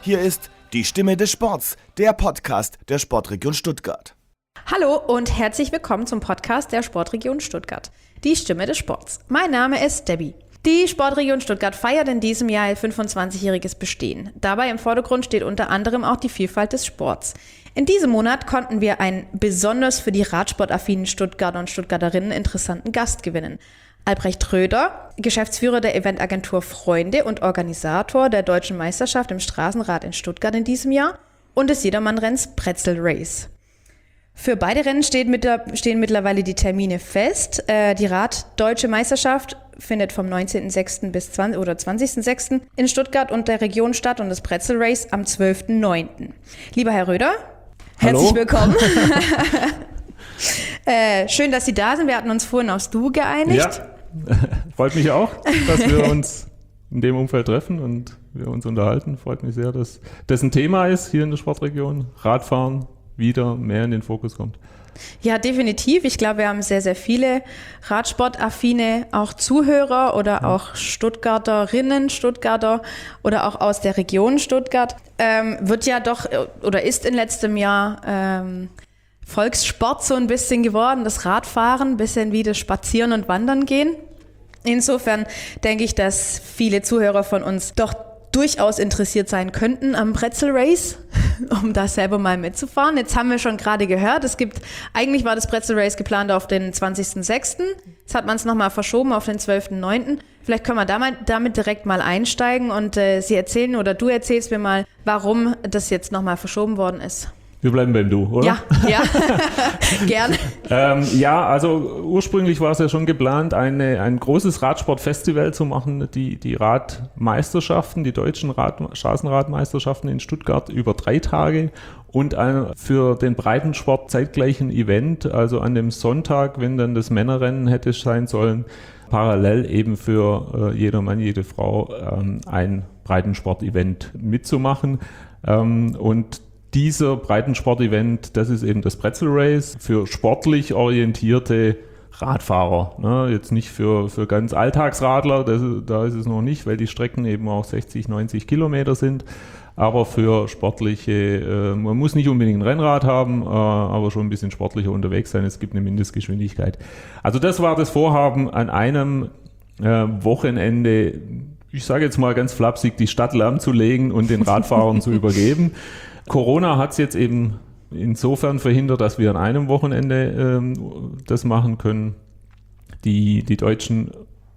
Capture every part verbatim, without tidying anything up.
Hier ist die Stimme des Sports, der Podcast der Sportregion Stuttgart. Hallo und herzlich willkommen zum Podcast der Sportregion Stuttgart, die Stimme des Sports. Mein Name ist Debbie. Die Sportregion Stuttgart feiert in diesem Jahr ihr fünfundzwanzigjähriges Bestehen. Dabei im Vordergrund steht unter anderem auch die Vielfalt des Sports. In diesem Monat konnten wir einen besonders für die radsportaffinen Stuttgarter und Stuttgarterinnen interessanten Gast gewinnen. Albrecht Röder, Geschäftsführer der Eventagentur Freunde und Organisator der Deutschen Meisterschaft im Straßenrad in Stuttgart in diesem Jahr und des Jedermann-Renns Pretzel Race. Für beide Rennen steht mit der, stehen mittlerweile die Termine fest. Äh, die Rad-Deutsche Meisterschaft findet vom neunzehnten sechsten bis zwanzig oder zwanzigsten sechsten in Stuttgart und der Region statt und das Pretzel Race am zwölften neunten Lieber Herr Röder, Hallo. Herzlich willkommen. äh, schön, dass Sie da sind. Wir hatten uns vorhin aufs Du geeinigt. Ja, freut mich auch, dass wir uns in dem Umfeld treffen und wir uns unterhalten. Freut mich sehr, dass das ein Thema ist hier in der Sportregion. Radfahren wieder mehr in den Fokus kommt. Ja, definitiv. Ich glaube, wir haben sehr, sehr viele Radsportaffine auch Zuhörer oder ja. auch Stuttgarterinnen, Stuttgarter oder auch aus der Region Stuttgart. Ähm, wird ja doch oder ist in letztem Jahr ähm, Volkssport so ein bisschen geworden, das Radfahren, ein bisschen wie das Spazieren und Wandern gehen. Insofern denke ich, dass viele Zuhörer von uns doch durchaus interessiert sein könnten am Pretzel Race, um da selber mal mitzufahren. Jetzt haben wir schon gerade gehört, es gibt, eigentlich war das Pretzel Race geplant auf den zwanzigsten sechsten Jetzt hat man es nochmal verschoben auf den zwölften neunten Vielleicht können wir damit, damit direkt mal einsteigen und äh, Sie erzählen oder du erzählst mir mal, warum das jetzt nochmal verschoben worden ist. Wir bleiben beim Du, oder? Ja, ja, gerne. ähm, ja, also ursprünglich war es ja schon geplant, eine, ein großes Radsportfestival zu machen, die, die Radmeisterschaften, die deutschen Rad, Straßenradmeisterschaften in Stuttgart über drei Tage und ein für den Breitensport zeitgleichen Event, also an dem Sonntag, wenn dann das Männerrennen hätte sein sollen, parallel eben für äh, jeder Mann, jede Frau ähm, ein Breitensport-Event mitzumachen ähm, und dieser Breitensport-Event, das ist eben das Pretzel Race für sportlich orientierte Radfahrer. Ne? Jetzt nicht für, für ganz Alltagsradler, das, da ist es noch nicht, weil die Strecken eben auch sechzig, neunzig Kilometer sind. Aber für sportliche, äh, man muss nicht unbedingt ein Rennrad haben, äh, aber schon ein bisschen sportlicher unterwegs sein. Es gibt eine Mindestgeschwindigkeit. Also das war das Vorhaben, an einem äh, Wochenende, ich sage jetzt mal ganz flapsig, die Stadt lahmzulegen und den Radfahrern zu übergeben. Corona hat es jetzt eben insofern verhindert, dass wir an einem Wochenende ähm, das machen können. Die, die deutschen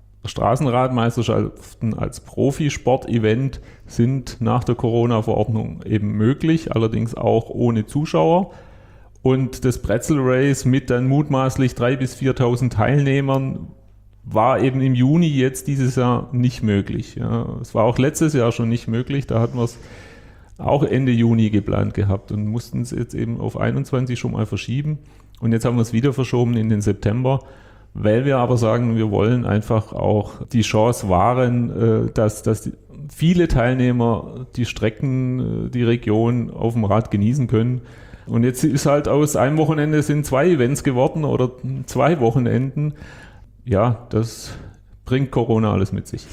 Straßenradmeisterschaften als Profisport-Event sind nach der Corona-Verordnung eben möglich, allerdings auch ohne Zuschauer. Und das Pretzel Race mit dann mutmaßlich dreitausend bis viertausend Teilnehmern war eben im Juni jetzt dieses Jahr nicht möglich. Ja, es war auch letztes Jahr schon nicht möglich, da hatten wir es auch Ende Juni geplant gehabt und mussten es jetzt eben auf einundzwanzig schon mal verschieben. Und jetzt haben wir es wieder verschoben in den September, weil wir aber sagen, wir wollen einfach auch die Chance wahren, dass, dass viele Teilnehmer die Strecken, die Region auf dem Rad genießen können. Und jetzt ist halt aus einem Wochenende sind zwei Events geworden oder zwei Wochenenden. Ja, das bringt Corona alles mit sich.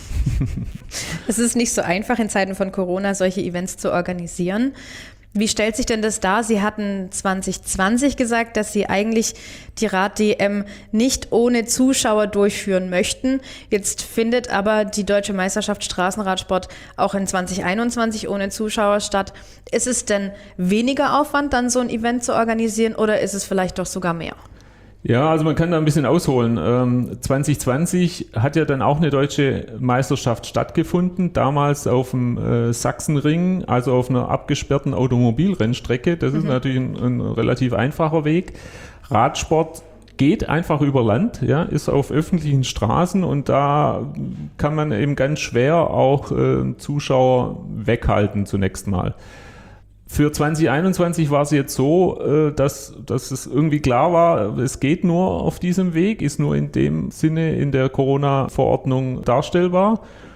Es ist nicht so einfach, in Zeiten von Corona solche Events zu organisieren. Wie stellt sich denn das dar? Sie hatten zwanzig zwanzig gesagt, dass Sie eigentlich die Rad-D M nicht ohne Zuschauer durchführen möchten. Jetzt findet aber die Deutsche Meisterschaft Straßenradsport auch in zwanzig einundzwanzig ohne Zuschauer statt. Ist es denn weniger Aufwand, dann so ein Event zu organisieren oder ist es vielleicht doch sogar mehr? Ja, also man kann da ein bisschen ausholen. Ähm, zwanzig zwanzig hat ja dann auch eine deutsche Meisterschaft stattgefunden, damals auf dem äh, Sachsenring, also auf einer abgesperrten Automobilrennstrecke. Das mhm. ist natürlich ein, ein relativ einfacher Weg. Radsport geht einfach über Land, ja, ist auf öffentlichen Straßen und da kann man eben ganz schwer auch äh, Zuschauer weghalten zunächst mal. Für zwanzig einundzwanzig war es jetzt so, dass, dass es irgendwie klar war, es geht nur auf diesem Weg, ist nur in dem Sinne in der Corona-Verordnung darstellbar.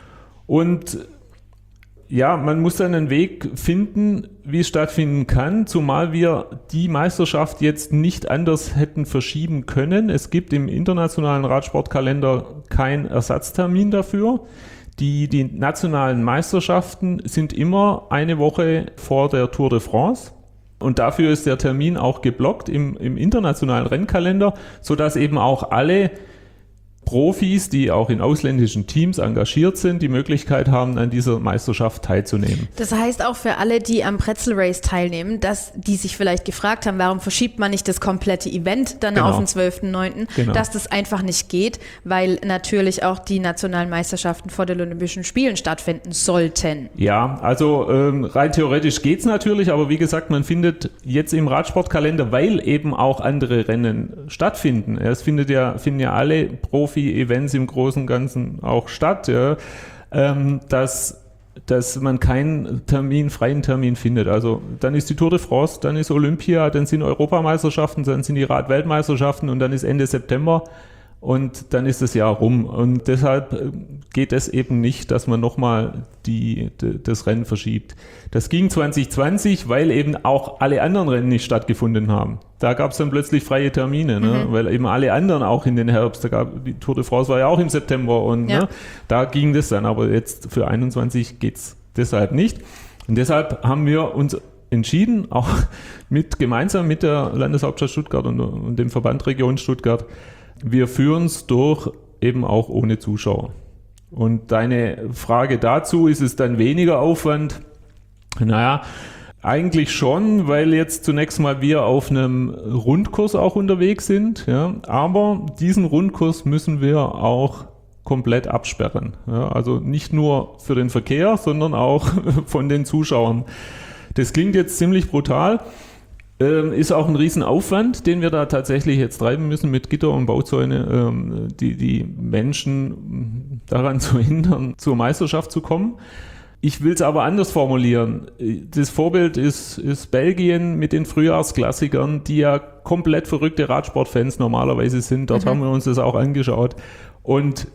Und ja, man muss dann einen Weg finden, wie es stattfinden kann, zumal wir die Meisterschaft jetzt nicht anders hätten verschieben können. Es gibt im internationalen Radsportkalender keinen Ersatztermin dafür. Die, die nationalen Meisterschaften sind immer eine Woche vor der Tour de France. Und dafür ist der Termin auch geblockt im, im internationalen Rennkalender, sodass eben auch alle Profis, die auch in ausländischen Teams engagiert sind, die Möglichkeit haben, an dieser Meisterschaft teilzunehmen. Das heißt auch für alle, die am Pretzel Race teilnehmen, dass die sich vielleicht gefragt haben, warum verschiebt man nicht das komplette Event dann Genau. auf den zwölften neunten Genau. Dass das einfach nicht geht, weil natürlich auch die nationalen Meisterschaften vor den Olympischen Spielen stattfinden sollten. Ja, also ähm, rein theoretisch geht's natürlich, aber wie gesagt, man findet jetzt im Radsportkalender, weil eben auch andere Rennen stattfinden. Es findet ja, finden ja alle Profis Events im Großen und Ganzen auch statt, ja, ähm, dass, dass man keinen Termin, freien Termin findet. Also dann ist die Tour de France, dann ist Olympia, dann sind Europameisterschaften, dann sind die Radweltmeisterschaften und dann ist Ende September und dann ist das Jahr rum. Und deshalb geht es eben nicht, dass man nochmal die, die, das Rennen verschiebt. Das ging zwanzig zwanzig, weil eben auch alle anderen Rennen nicht stattgefunden haben. Da gab es dann plötzlich freie Termine, ne? Mhm. Weil eben alle anderen auch in den Herbst, da gab, die Tour de France war ja auch im September und ja. ne? Da ging das dann, aber jetzt für einundzwanzig geht es deshalb nicht. Und deshalb haben wir uns entschieden, auch mit gemeinsam mit der Landeshauptstadt Stuttgart und, und dem Verband Region Stuttgart, wir führen es durch, eben auch ohne Zuschauer. Und deine Frage dazu, ist es dann weniger Aufwand? Naja, eigentlich schon, weil jetzt zunächst mal wir auf einem Rundkurs auch unterwegs sind. Ja, aber diesen Rundkurs müssen wir auch komplett absperren. Ja, also nicht nur für den Verkehr, sondern auch von den Zuschauern. Das klingt jetzt ziemlich brutal. Ähm, ist auch ein Riesenaufwand, den wir da tatsächlich jetzt treiben müssen mit Gitter und Bauzäune, ähm, die, die Menschen daran zu hindern, zur Meisterschaft zu kommen. Ich will es aber anders formulieren. Das Vorbild ist, ist Belgien mit den Frühjahrsklassikern, die ja komplett verrückte Radsportfans normalerweise sind. Dort mhm. haben wir uns das auch angeschaut. Und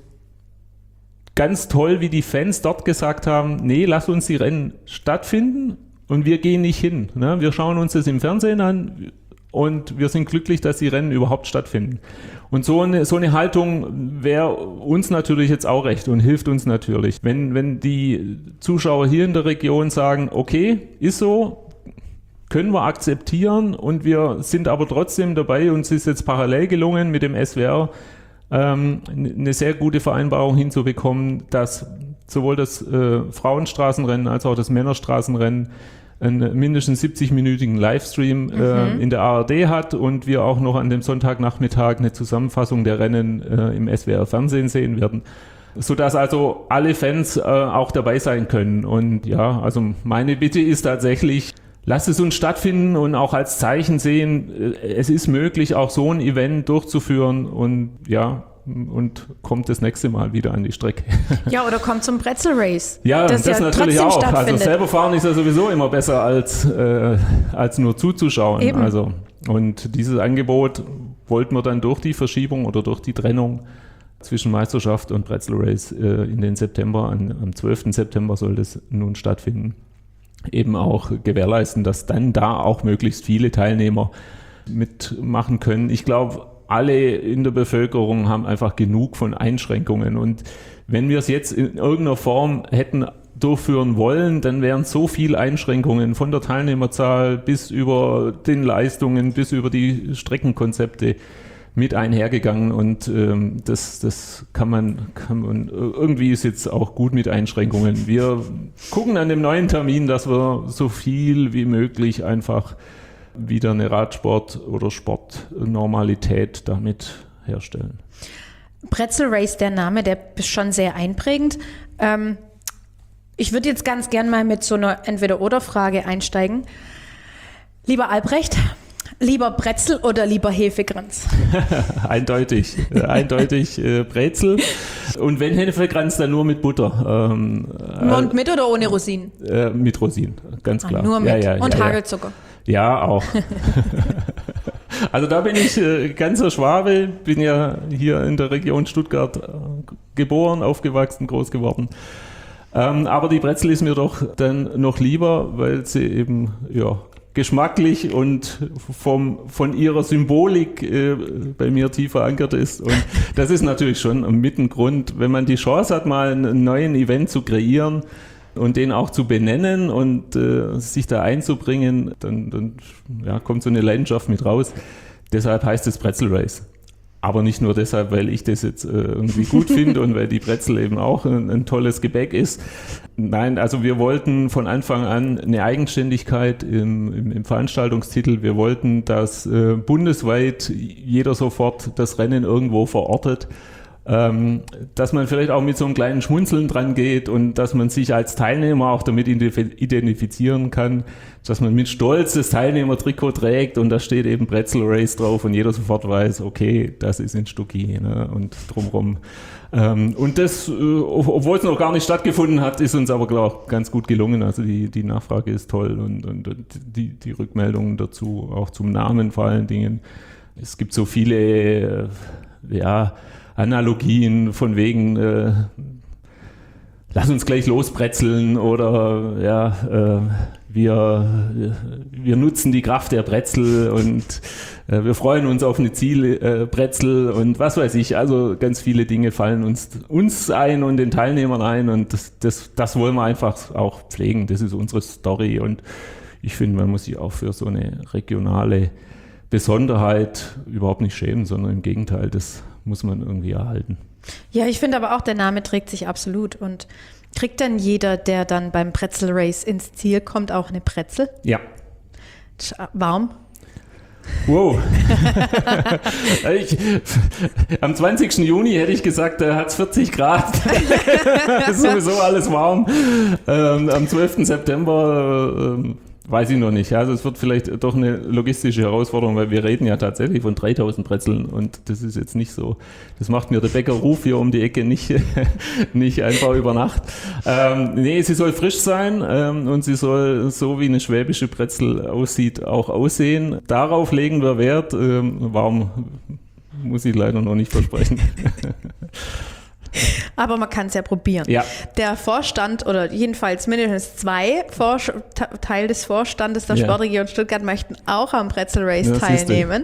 ganz toll, wie die Fans dort gesagt haben, nee, lass uns die Rennen stattfinden. Und wir gehen nicht hin. Ne? Wir schauen uns das im Fernsehen an und wir sind glücklich, dass die Rennen überhaupt stattfinden. Und so eine, so eine Haltung wäre uns natürlich jetzt auch recht und hilft uns natürlich. Wenn, wenn die Zuschauer hier in der Region sagen, okay, ist so, können wir akzeptieren und wir sind aber trotzdem dabei, uns ist jetzt parallel gelungen mit dem S W R ähm, eine sehr gute Vereinbarung hinzubekommen, dass sowohl das äh, Frauenstraßenrennen als auch das Männerstraßenrennen einen mindestens siebzig-minütigen Livestream mhm. äh, in der A R D hat und wir auch noch an dem Sonntagnachmittag eine Zusammenfassung der Rennen äh, im S W R-Fernsehen sehen werden, sodass also alle Fans äh, auch dabei sein können. Und ja, also meine Bitte ist tatsächlich, lasst es uns stattfinden und auch als Zeichen sehen, äh, es ist möglich, auch so ein Event durchzuführen und ja, und kommt das nächste Mal wieder an die Strecke. Ja, oder kommt zum Pretzel Race. Ja, das, das ja natürlich auch. Also selber fahren ist ja sowieso immer besser, als, äh, als nur zuzuschauen. Eben. Also, und dieses Angebot wollten wir dann durch die Verschiebung oder durch die Trennung zwischen Meisterschaft und Pretzel Race äh, in den September, an, am zwölften September soll das nun stattfinden, eben auch gewährleisten, dass dann da auch möglichst viele Teilnehmer mitmachen können. Ich glaube, alle in der Bevölkerung haben einfach genug von Einschränkungen. Und wenn wir es jetzt in irgendeiner Form hätten durchführen wollen, dann wären so viele Einschränkungen von der Teilnehmerzahl bis über den Leistungen, bis über die Streckenkonzepte mit einhergegangen. Und ähm, das, das kann man, kann man, irgendwie ist jetzt auch gut mit Einschränkungen. Wir gucken an dem neuen Termin, dass wir so viel wie möglich einfach wieder eine Radsport- oder Sportnormalität damit herstellen. Pretzel Race, der Name, der ist schon sehr einprägend. Ähm, ich würde jetzt ganz gern mal mit so einer Entweder-oder-Frage einsteigen. Lieber Albrecht, lieber Brezel oder lieber Hefekranz? Eindeutig, eindeutig äh, Brezel. Und wenn Hefekranz, dann nur mit Butter. Ähm, Und mit oder ohne Rosinen? Äh, mit Rosinen, ganz klar. Ah, nur mit ja, ja, und ja, Hagelzucker? Ja. Ja, auch. Also da bin ich äh, ganzer Schwabe, bin ja hier in der Region Stuttgart äh, geboren, aufgewachsen, groß geworden. Ähm, aber die Brezel ist mir doch dann noch lieber, weil sie eben ja geschmacklich und vom, von ihrer Symbolik äh, bei mir tief verankert ist. Und das ist natürlich schon mit ein Grund, wenn man die Chance hat, mal einen neuen Event zu kreieren und den auch zu benennen und äh, sich da einzubringen, dann, dann ja, kommt so eine Leidenschaft mit raus. Deshalb heißt es Pretzel Race. Aber nicht nur deshalb, weil ich das jetzt äh, irgendwie gut finde und weil die Brezel eben auch ein, ein tolles Gebäck ist. Nein, also wir wollten von Anfang an eine Eigenständigkeit im, im, im Veranstaltungstitel. Wir wollten, dass äh, bundesweit jeder sofort das Rennen irgendwo verortet. Ähm, dass man vielleicht auch mit so einem kleinen Schmunzeln dran geht und dass man sich als Teilnehmer auch damit identifizieren kann, dass man mit Stolz das Teilnehmertrikot trägt und da steht eben Pretzel Race drauf und jeder sofort weiß, okay, das ist in Stucki, ne, und drumherum. Ähm, und das, äh, obwohl es noch gar nicht stattgefunden hat, ist uns aber klar ganz gut gelungen. Also die, die Nachfrage ist toll und, und, und die, die Rückmeldungen dazu, auch zum Namen vor allen Dingen. Es gibt so viele, äh, ja, Analogien von wegen, äh, lass uns gleich losbrezeln oder ja, äh, wir, wir nutzen die Kraft der Brezel und äh, wir freuen uns auf eine Zielbrezel äh, und was weiß ich. Also ganz viele Dinge fallen uns, uns ein und den Teilnehmern ein und das, das, das wollen wir einfach auch pflegen. Das ist unsere Story und ich finde, man muss sich auch für so eine regionale Besonderheit überhaupt nicht schämen, sondern im Gegenteil, das muss man irgendwie erhalten. Ja, ich finde aber auch, der Name trägt sich absolut. Und kriegt dann jeder, der dann beim Pretzel Race ins Ziel kommt, auch eine Brezel? Ja. Warm? Wow. ich, am zwanzigsten Juni hätte ich gesagt, da hat es vierzig Grad. Ist sowieso alles warm. Ähm, am zwölften September ähm, weiß ich noch nicht. Also es wird vielleicht doch eine logistische Herausforderung, weil wir reden ja tatsächlich von dreitausend Brezeln und das ist jetzt nicht so, das macht mir der Bäcker Ruf hier um die Ecke nicht, nicht einfach über Nacht. Ähm, nee, sie soll frisch sein ähm, und sie soll so wie eine schwäbische Brezel aussieht, auch aussehen. Darauf legen wir Wert. Ähm, warm muss ich leider noch nicht versprechen. Aber man kann es ja probieren. Ja. Der Vorstand oder jedenfalls mindestens zwei Vor- Teil des Vorstandes der Ja. Sportregion Stuttgart möchten auch am Pretzel Race Ja, teilnehmen.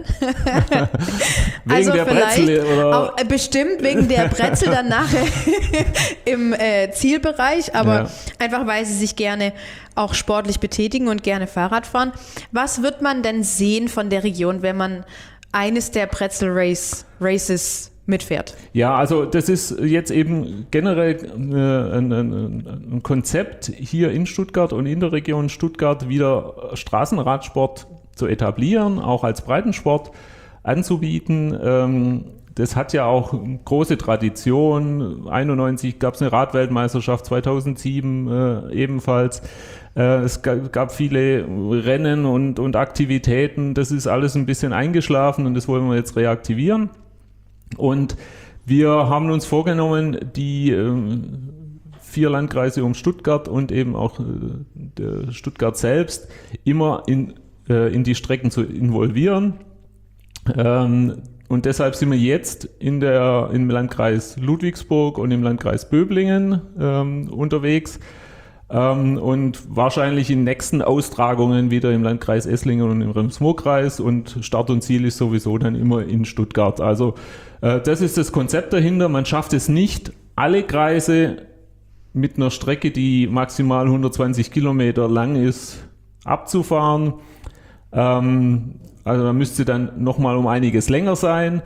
Wegen also der vielleicht Brezel oder? Auch, äh, bestimmt wegen der Brezel dann nachher im äh, Zielbereich, aber Ja. einfach weil sie sich gerne auch sportlich betätigen und gerne Fahrrad fahren. Was wird man denn sehen von der Region, wenn man eines der Pretzel Race Races mitfährt? Ja, also das ist jetzt eben generell äh, ein, ein, ein Konzept hier in Stuttgart und in der Region Stuttgart wieder Straßenradsport zu etablieren, auch als Breitensport anzubieten. Ähm, das hat ja auch große Tradition. einundneunzig gab es eine Radweltmeisterschaft, zweitausendsieben äh, ebenfalls. Äh, es gab, gab viele Rennen und, und Aktivitäten. Das ist alles ein bisschen eingeschlafen und das wollen wir jetzt reaktivieren. Und wir haben uns vorgenommen, die äh, vier Landkreise um Stuttgart und eben auch äh, der Stuttgart selbst immer in, äh, in die Strecken zu involvieren. Ähm, und deshalb sind wir jetzt in der, im Landkreis Ludwigsburg und im Landkreis Böblingen ähm, unterwegs. Ähm, und wahrscheinlich in nächsten Austragungen wieder im Landkreis Esslingen und im Rems-Murr-Kreis und Start und Ziel ist sowieso dann immer in Stuttgart. Also äh, das ist das Konzept dahinter. Man schafft es nicht, alle Kreise mit einer Strecke, die maximal hundertzwanzig Kilometer lang ist, abzufahren. Ähm, also da müsste dann nochmal um einiges länger sein.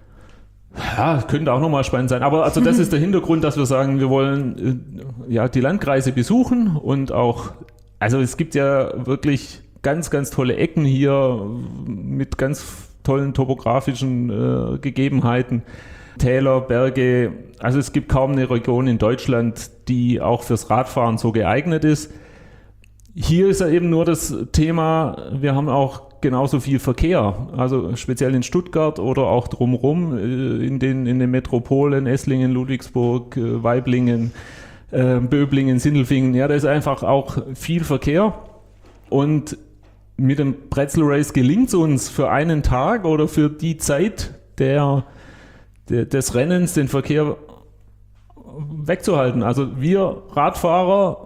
Ja, könnte auch nochmal spannend sein. Aber also das ist der Hintergrund, dass wir sagen, wir wollen äh, ja die Landkreise besuchen und auch, also es gibt ja wirklich ganz, ganz tolle Ecken hier mit ganz tollen topografischen äh, Gegebenheiten. Täler, Berge, also es gibt kaum eine Region in Deutschland, die auch fürs Radfahren so geeignet ist. Hier ist ja eben nur das Thema, wir haben auch genauso viel Verkehr, also speziell in Stuttgart oder auch drumherum in den, in den Metropolen, Esslingen, Ludwigsburg, Waiblingen, Böblingen, Sindelfingen, ja, da ist einfach auch viel Verkehr und mit dem Pretzel Race gelingt es uns für einen Tag oder für die Zeit der, der, des Rennens den Verkehr wegzuhalten. Also wir Radfahrer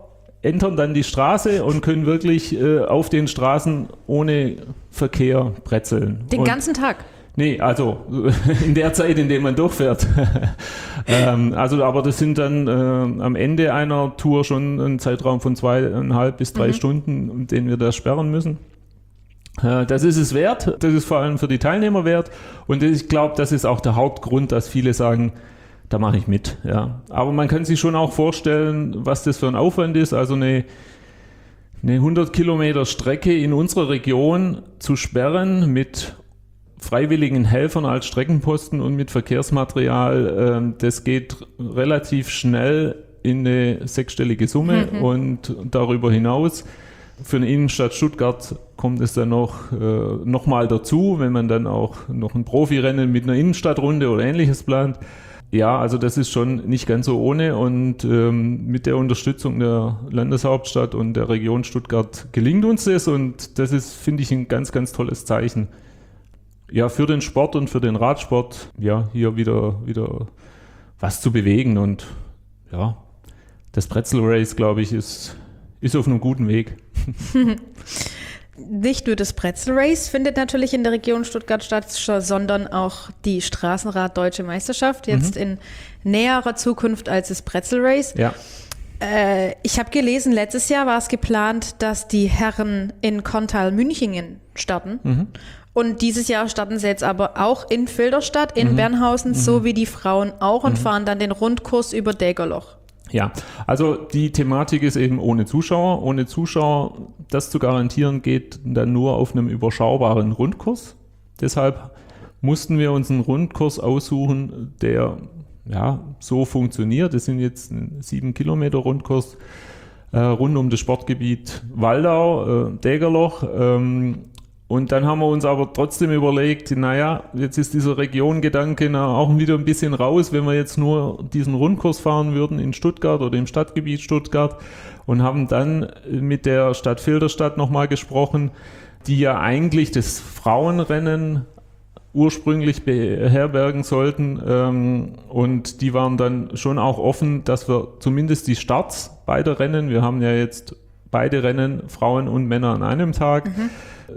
entern dann die Straße und können wirklich äh, auf den Straßen ohne Verkehr bretzeln. Den und, ganzen Tag? Nee, also in der Zeit, in der man durchfährt. ähm, also, aber das sind dann äh, am Ende einer Tour schon ein Zeitraum von zweieinhalb bis drei mhm. Stunden, den wir da sperren müssen. Äh, das ist es wert. Das ist vor allem für die Teilnehmer wert. Und ich glaube, das ist auch der Hauptgrund, dass viele sagen, da mache ich mit. Ja. Aber man kann sich schon auch vorstellen, was das für ein Aufwand ist. Also eine eine hundert Kilometer Strecke in unserer Region zu sperren mit freiwilligen Helfern als Streckenposten und mit Verkehrsmaterial, äh, das geht relativ schnell in eine sechsstellige Summe mhm. und darüber hinaus. Für eine Innenstadt Stuttgart kommt es dann noch, äh, noch mal dazu, wenn man dann auch noch ein Profirennen mit einer Innenstadtrunde oder Ähnliches plant. Ja, also das ist schon nicht ganz so ohne und ähm, mit der Unterstützung der Landeshauptstadt und der Region Stuttgart gelingt uns das und das ist, finde ich, ein ganz, ganz tolles Zeichen. Ja, für den Sport und für den Radsport, ja, hier wieder, wieder was zu bewegen und ja, das Pretzel Race, glaube ich, ist, ist auf einem guten Weg. Nicht nur das Pretzel Race findet natürlich in der Region Stuttgart statt, sondern auch die Straßenrad-Deutsche Meisterschaft, jetzt mhm. in näherer Zukunft als das Pretzel Race. Ja. Äh, ich habe gelesen, letztes Jahr war es geplant, dass die Herren in Korntal-Münchingen starten. Mhm. Und dieses Jahr starten sie jetzt aber auch in Filderstadt, in mhm. Bernhausen, mhm. so wie die Frauen auch und mhm. fahren dann den Rundkurs über Dägerloch. Ja, also die Thematik ist eben ohne Zuschauer. Ohne Zuschauer, das zu garantieren, geht dann nur auf einem überschaubaren Rundkurs. Deshalb mussten wir uns einen Rundkurs aussuchen, der ja so funktioniert. Das sind jetzt ein sieben Kilometer Rundkurs äh, rund um das Sportgebiet Waldau, äh, Dägerloch. Ähm, Und dann haben wir uns aber trotzdem überlegt, naja, jetzt ist dieser Regiongedanke auch wieder ein bisschen raus, wenn wir jetzt nur diesen Rundkurs fahren würden in Stuttgart oder im Stadtgebiet Stuttgart und haben dann mit der Stadt Filderstadt nochmal gesprochen, die ja eigentlich das Frauenrennen ursprünglich beherbergen sollten ähm, und die waren dann schon auch offen, dass wir zumindest die Starts beider Rennen, wir haben ja jetzt beide Rennen, Frauen und Männer an einem Tag, mhm.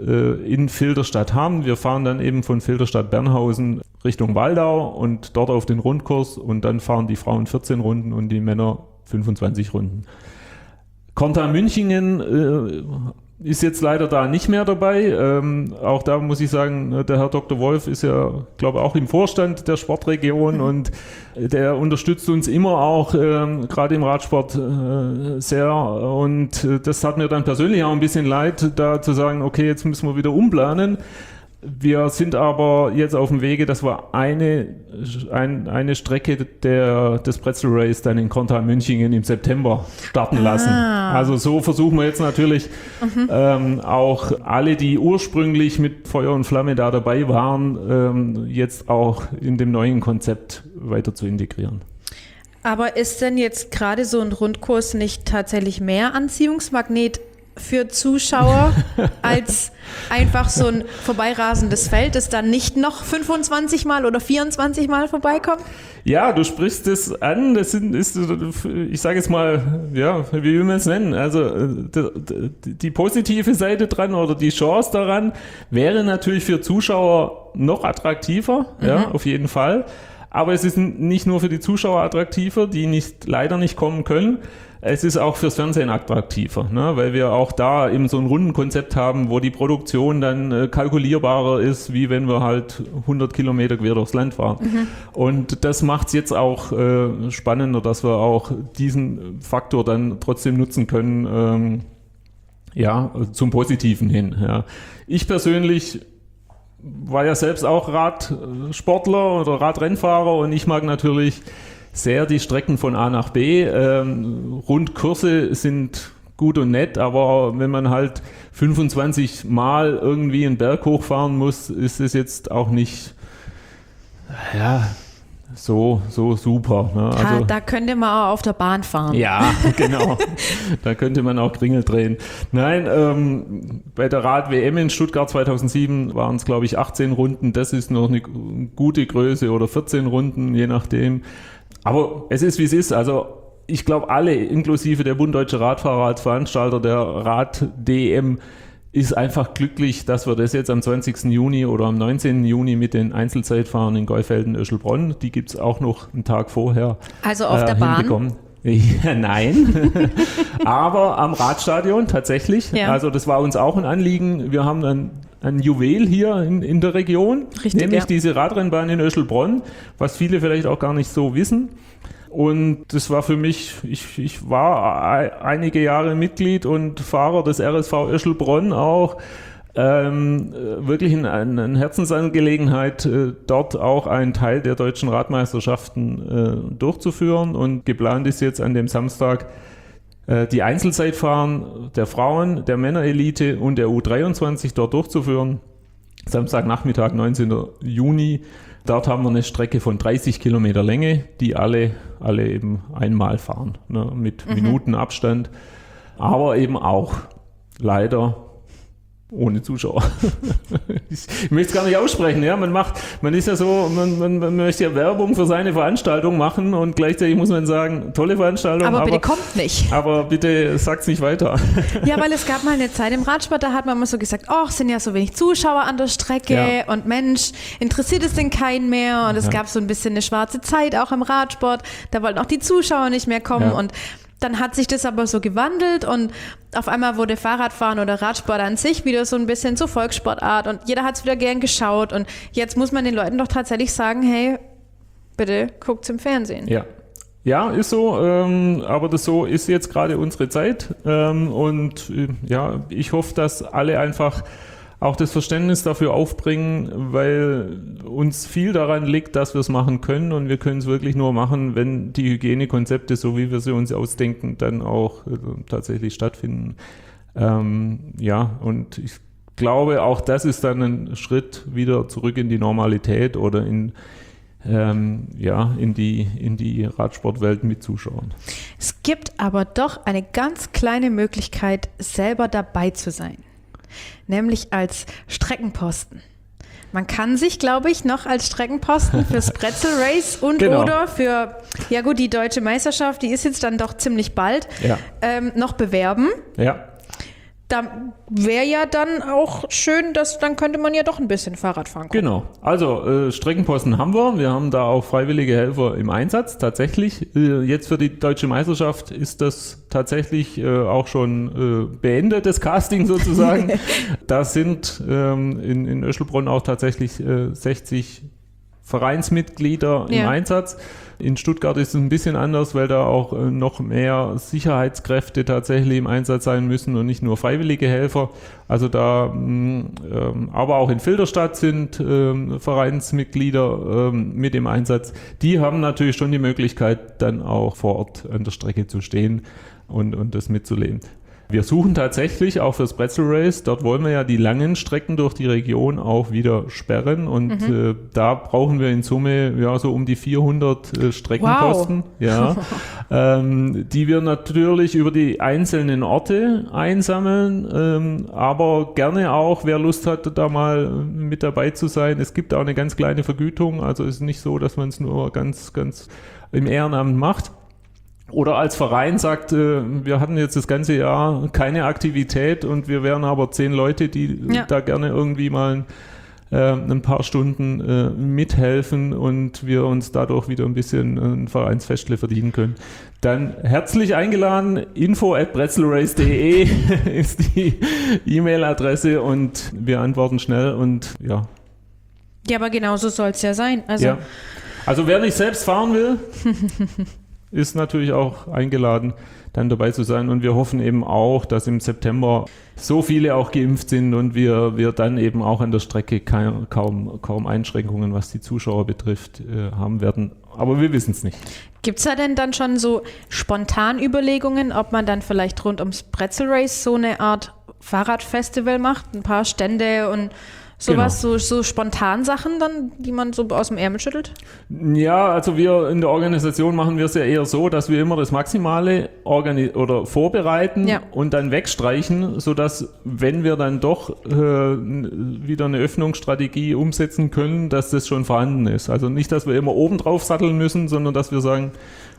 in Filderstadt haben. Wir fahren dann eben von Filderstadt-Bernhausen Richtung Waldau und dort auf den Rundkurs und dann fahren die Frauen vierzehn Runden und die Männer fünfundzwanzig Runden. Korntal-Münchingen äh, ist jetzt leider da nicht mehr dabei. Ähm, auch da muss ich sagen, der Herr Doktor Wolf ist ja, glaube ich, auch im Vorstand der Sportregion mhm. und der unterstützt uns immer auch, ähm, gerade im Radsport, äh, sehr. Und äh, das hat mir dann persönlich auch ein bisschen leid, da zu sagen, okay, jetzt müssen wir wieder umplanen. Wir sind aber jetzt auf dem Wege, dass wir eine, ein, eine Strecke der, des Pretzel Race dann in Korntal-Münchingen im September starten lassen. Ah. Also so versuchen wir jetzt natürlich mhm. ähm, auch alle, die ursprünglich mit Feuer und Flamme da dabei waren, ähm, jetzt auch in dem neuen Konzept weiter zu integrieren. Aber ist denn jetzt gerade so ein Rundkurs nicht tatsächlich mehr Anziehungsmagnet für Zuschauer als einfach so ein vorbeirasendes Feld, das dann nicht noch fünfundzwanzig Mal oder vierundzwanzig Mal vorbeikommt? Ja, du sprichst es an, das sind, ist, ich sage jetzt mal, ja, wie will man es nennen, also die, die positive Seite dran oder die Chance daran wäre natürlich für Zuschauer noch attraktiver, mhm. ja, auf jeden Fall, aber es ist nicht nur für die Zuschauer attraktiver, die nicht, leider nicht kommen können. Es ist auch fürs Fernsehen attraktiver, ne? Weil wir auch da eben so ein Rundenkonzept haben, wo die Produktion dann äh, kalkulierbarer ist, wie wenn wir halt hundert Kilometer quer durchs Land fahren. Mhm. Und das macht es jetzt auch äh, spannender, dass wir auch diesen Faktor dann trotzdem nutzen können, ähm, ja, zum Positiven hin. Ja. Ich persönlich war ja selbst auch Radsportler oder Radrennfahrer und ich mag natürlich sehr die Strecken von A nach B. Ähm, Rundkurse sind gut und nett, aber wenn man halt fünfundzwanzig Mal irgendwie einen Berg hochfahren muss, ist es jetzt auch nicht ja, so, so super. Ne? Also, da könnte man auch auf der Bahn fahren. Ja, genau. Da könnte man auch Kringel drehen. Nein, ähm, bei der Rad-W M in Stuttgart zweitausendsieben waren es, glaube ich, achtzehn Runden. Das ist noch eine gute Größe oder vierzehn Runden, je nachdem. Aber es ist, wie es ist. Also ich glaube, alle, inklusive der Bund Deutsche Radfahrer als Veranstalter der Rad-D M, ist einfach glücklich, dass wir das jetzt am zwanzigsten Juni oder am neunzehnten Juni mit den Einzelzeitfahren in Geufelden-Öschelbronn, die gibt es auch noch einen Tag vorher, also auf äh, der Bahn? hinbekommen. Ja, nein, aber am Radstadion tatsächlich. Ja. Also das war uns auch ein Anliegen. Wir haben ein, ein Juwel hier in, in der Region, Richtig, nämlich ja. diese Radrennbahn in Öschelbronn, was viele vielleicht auch gar nicht so wissen. Und das war für mich, ich, ich war einige Jahre Mitglied und Fahrer des R S V Öschelbronn auch. Ähm, wirklich eine ein Herzensangelegenheit, äh, dort auch einen Teil der deutschen Radmeisterschaften äh, durchzuführen, und geplant ist jetzt an dem Samstag äh, die Einzelzeitfahren der Frauen, der Männerelite und der U dreiundzwanzig dort durchzuführen. Samstagnachmittag, neunzehnten Juni. Dort haben wir eine Strecke von dreißig Kilometer Länge, die alle, alle eben einmal fahren, ne, mit mhm. Minutenabstand, aber eben auch leider ohne Zuschauer. Ich möchte es gar nicht aussprechen, ja. Man macht, man ist ja so, man, man, man möchte ja Werbung für seine Veranstaltung machen, und gleichzeitig muss man sagen, tolle Veranstaltung. Aber bitte aber, kommt nicht. Aber bitte sagt's nicht weiter. Ja, weil es gab mal eine Zeit im Radsport, da hat man immer so gesagt, oh, es sind ja so wenig Zuschauer an der Strecke, ja. Und Mensch, interessiert es denn keinen mehr? Und es ja. gab so ein bisschen eine schwarze Zeit auch im Radsport, da wollten auch die Zuschauer nicht mehr kommen, ja. Und dann hat sich das aber so gewandelt, und auf einmal wurde Fahrradfahren oder Radsport an sich wieder so ein bisschen zur Volkssportart, und jeder hat es wieder gern geschaut, und jetzt muss man den Leuten doch tatsächlich sagen, hey, bitte guckt's im Fernsehen. Ja. Ja, ist so, ähm, aber das so ist jetzt gerade unsere Zeit, ähm, und äh, ja, ich hoffe, dass alle einfach auch das Verständnis dafür aufbringen, weil uns viel daran liegt, dass wir es machen können, und wir können es wirklich nur machen, wenn die Hygienekonzepte, so wie wir sie uns ausdenken, dann auch äh, tatsächlich stattfinden. Ähm, ja, und ich glaube, auch das ist dann ein Schritt wieder zurück in die Normalität oder in Ähm, ja, in die, in die Radsportwelt mit Zuschauern. Es gibt aber doch eine ganz kleine Möglichkeit, selber dabei zu sein. Nämlich als Streckenposten. Man kann sich, glaube ich, noch als Streckenposten fürs Pretzel Race und genau. oder für, ja gut, die Deutsche Meisterschaft, die ist jetzt dann doch ziemlich bald, ja. ähm, noch bewerben. Ja. Da wäre ja dann auch schön, dass dann könnte man ja doch ein bisschen Fahrrad fahren können. Genau, also äh, Streckenposten haben wir. Wir haben da auch freiwillige Helfer im Einsatz, tatsächlich. Äh, jetzt für die Deutsche Meisterschaft ist das tatsächlich äh, auch schon äh, beendet, das Casting sozusagen. Da sind ähm, in, in Öschelbronn auch tatsächlich äh, sechzig Vereinsmitglieder im ja. Einsatz. In Stuttgart ist es ein bisschen anders, weil da auch äh, noch mehr Sicherheitskräfte tatsächlich im Einsatz sein müssen und nicht nur freiwillige Helfer. Also da, mh, ähm, aber auch in Filderstadt sind ähm, Vereinsmitglieder ähm, mit im Einsatz. Die haben natürlich schon die Möglichkeit, dann auch vor Ort an der Strecke zu stehen und, und das mitzuleben. Wir suchen tatsächlich auch fürs Pretzel Race, dort wollen wir ja die langen Strecken durch die Region auch wieder sperren, und mhm. äh, da brauchen wir in Summe ja so um die vierhundert äh, Streckenposten, wow. ja, ähm, die wir natürlich über die einzelnen Orte einsammeln, ähm, aber gerne auch, wer Lust hat, da mal mit dabei zu sein. Es gibt auch eine ganz kleine Vergütung, also es ist nicht so, dass man es nur ganz, ganz im Ehrenamt macht. Oder als Verein sagt, äh, wir hatten jetzt das ganze Jahr keine Aktivität und wir wären aber zehn Leute, die ja. da gerne irgendwie mal äh, ein paar Stunden äh, mithelfen und wir uns dadurch wieder ein bisschen ein Vereinsfestle verdienen können. Dann herzlich eingeladen, info at pretzelrace punkt de ist die E-Mail-Adresse, und wir antworten schnell und ja. Ja, aber genau so soll es ja sein. Also, ja. also wer nicht selbst fahren will, ist natürlich auch eingeladen, dann dabei zu sein. Und wir hoffen eben auch, dass im September so viele auch geimpft sind und wir, wir dann eben auch an der Strecke kaum, kaum, kaum Einschränkungen, was die Zuschauer betrifft, äh, haben werden. Aber wir wissen es nicht. Gibt es da denn dann schon so spontan Überlegungen, ob man dann vielleicht rund ums Pretzel Race so eine Art Fahrradfestival macht, ein paar Stände und sowas, genau. so, so spontan Sachen dann, die man so aus dem Ärmel schüttelt? Ja, also wir in der Organisation machen wir es ja eher so, dass wir immer das Maximale organi- oder vorbereiten ja. und dann wegstreichen, sodass, wenn wir dann doch äh, wieder eine Öffnungsstrategie umsetzen können, dass das schon vorhanden ist. Also nicht, dass wir immer oben drauf satteln müssen, sondern dass wir sagen,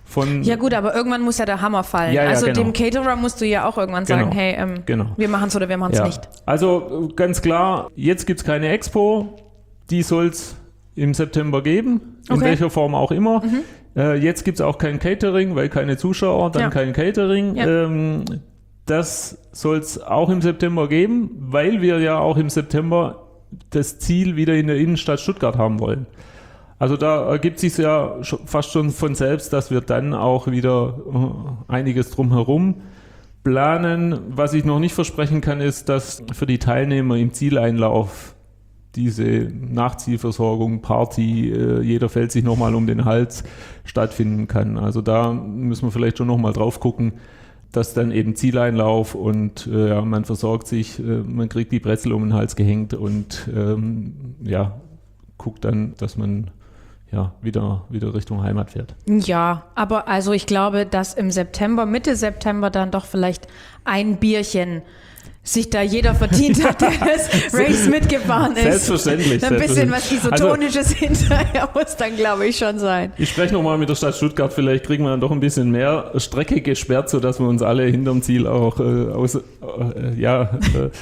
von... Ja gut, aber irgendwann muss ja der Hammer fallen. Ja, ja, also genau. dem Caterer musst du ja auch irgendwann sagen, Genau. hey, ähm, Genau. wir machen es oder wir machen es Ja. nicht. Also ganz klar, jetzt gibt es keine Expo, die soll es im September geben, in Okay. welcher Form auch immer. Mhm. Äh, jetzt gibt es auch kein Catering, weil keine Zuschauer, dann Ja. kein Catering. Ja. Ähm, das soll es auch im September geben, weil wir ja auch im September das Ziel wieder in der Innenstadt Stuttgart haben wollen. Also da ergibt sich ja schon, fast schon von selbst, dass wir dann auch wieder äh, einiges drumherum planen. Was ich noch nicht versprechen kann, ist, dass für die Teilnehmer im Zieleinlauf diese Nachziehversorgung, Party, äh, jeder fällt sich nochmal um den Hals, stattfinden kann. Also da müssen wir vielleicht schon nochmal drauf gucken, dass dann eben Zieleinlauf und äh, ja, man versorgt sich, äh, man kriegt die Brezel um den Hals gehängt und ähm, ja, guckt dann, dass man ja, wieder, wieder Richtung Heimat fährt. Ja, aber also ich glaube, dass im September, Mitte September dann doch vielleicht ein Bierchen sich da jeder verdient hat, der das Race mitgefahren ist. Selbstverständlich. Ein bisschen was selbstverständlich. Isotonisches hinterher muss dann, glaube ich, schon sein. Ich spreche nochmal mit der Stadt Stuttgart, vielleicht kriegen wir dann doch ein bisschen mehr Strecke gesperrt, sodass wir uns alle hinterm Ziel auch äh, aus, äh, ja,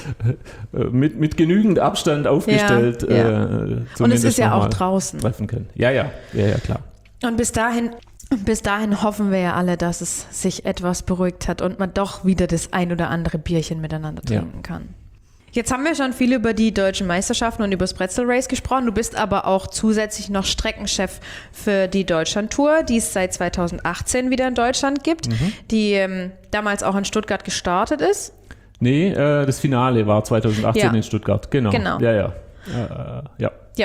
äh, mit, mit genügend Abstand aufgestellt Ja, ja. Äh, Und es ist ja noch auch mal draußen. treffen können. Ja, ja, ja, ja, klar. Und bis dahin, bis dahin hoffen wir ja alle, dass es sich etwas beruhigt hat und man doch wieder das ein oder andere Bierchen miteinander trinken Ja. kann. Jetzt haben wir schon viel über die deutschen Meisterschaften und über das Pretzel Race gesprochen. Du bist aber auch zusätzlich noch Streckenchef für die Deutschlandtour, die es seit zweitausendachtzehn wieder in Deutschland gibt, mhm. die ähm, damals auch in Stuttgart gestartet ist. Nee, äh, das Finale war zweitausendachtzehn Ja. in Stuttgart. Genau. Genau. Ja, ja. Äh, ja. Ja.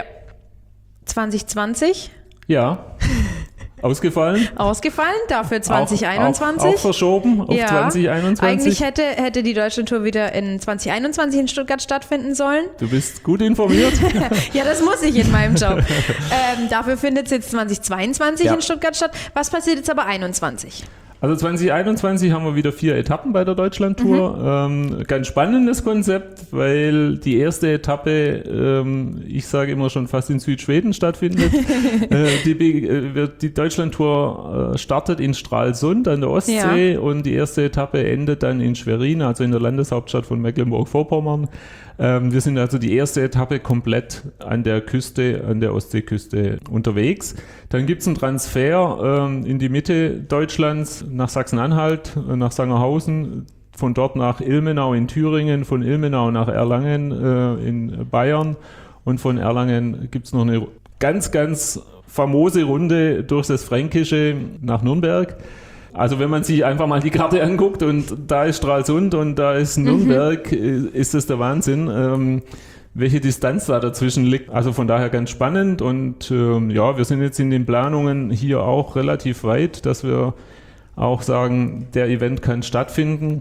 zwanzig zwanzig Ja. Ausgefallen. ausgefallen, dafür zwanzig einundzwanzig. Auch, auch verschoben auf Ja. zwanzig einundzwanzig. Eigentlich hätte, hätte die Deutschlandtour wieder in zwanzig einundzwanzig in Stuttgart stattfinden sollen. Du bist gut informiert. Ja, das muss ich in meinem Job. ähm, dafür findet es jetzt zwanzig zweiundzwanzig Ja. in Stuttgart statt. Was passiert jetzt aber einundzwanzig? Also zwanzig einundzwanzig haben wir wieder vier Etappen bei der Deutschlandtour. Mhm. Ähm, ganz spannendes Konzept, weil die erste Etappe, ähm, ich sage immer schon fast in Südschweden stattfindet. äh, die, äh, wird, die Deutschlandtour äh, startet in Stralsund an der Ostsee Ja. und die erste Etappe endet dann in Schwerin, also in der Landeshauptstadt von Mecklenburg-Vorpommern. Ähm, wir sind also die erste Etappe komplett an der Küste, an der Ostseeküste unterwegs. Dann gibt es einen Transfer ähm, in die Mitte Deutschlands, nach Sachsen-Anhalt, nach Sangerhausen, von dort nach Ilmenau in Thüringen, von Ilmenau nach Erlangen äh, in Bayern und von Erlangen gibt es noch eine ganz, ganz famose Runde durch das Fränkische nach Nürnberg. Also wenn man sich einfach mal die Karte anguckt und da ist Stralsund und da ist Nürnberg, mhm. ist das der Wahnsinn, ähm, welche Distanz da dazwischen liegt. Also von daher ganz spannend und ähm, ja, wir sind jetzt in den Planungen hier auch relativ weit, dass wir auch sagen, der Event kann stattfinden.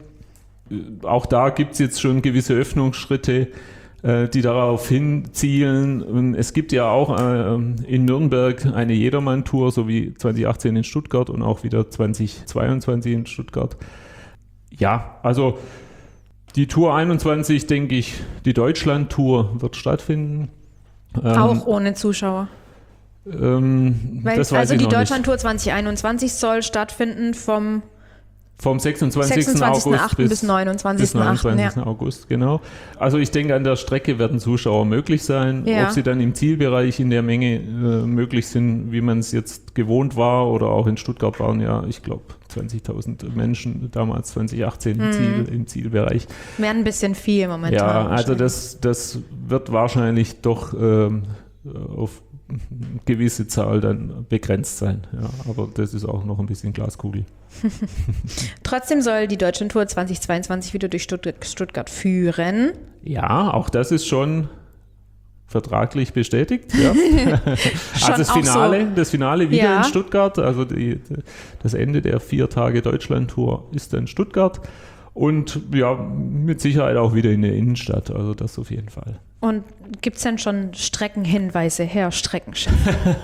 Auch da gibt es jetzt schon gewisse Öffnungsschritte, die darauf hinzielen. Es gibt ja auch äh, in Nürnberg eine Jedermann-Tour, so wie zwanzig achtzehn in Stuttgart und auch wieder zwanzig zweiundzwanzig in Stuttgart. Ja, also die Tour einundzwanzig, denke ich, die Deutschland-Tour wird stattfinden. Ähm, Auch ohne Zuschauer. Ähm, Weil, das weiß also ich die noch nicht. Deutschlandtour zwanzig einundzwanzig soll stattfinden vom Vom sechsundzwanzigsten sechsundzwanzigsten August achten bis bis neunundzwanzigsten achten neunundzwanzigsten August, genau. Also ich denke, an der Strecke werden Zuschauer möglich sein. Ja. Ob sie dann im Zielbereich in der Menge äh, möglich sind, wie man es jetzt gewohnt war, oder auch in Stuttgart waren ja, ich glaube, zwanzigtausend Menschen damals zwanzig achtzehn im, Mhm. Ziel, im Zielbereich. Wäre ein bisschen viel momentan. Ja, also wahrscheinlich. das, das wird wahrscheinlich doch ähm, auf eine gewisse Zahl dann begrenzt sein. Ja, aber das ist auch noch ein bisschen Glaskugel. Trotzdem soll die Deutschlandtour zwanzig zweiundzwanzig wieder durch Stuttgart, Stuttgart führen. Ja, auch das ist schon vertraglich bestätigt. Ja. Also das auch Finale, so. das Finale wieder Ja. in Stuttgart, also die, das Ende der vier Tage Deutschlandtour ist dann Stuttgart und ja, mit Sicherheit auch wieder in der Innenstadt, also das auf jeden Fall. Und gibt es denn schon Streckenhinweise, Herr Streckenchef?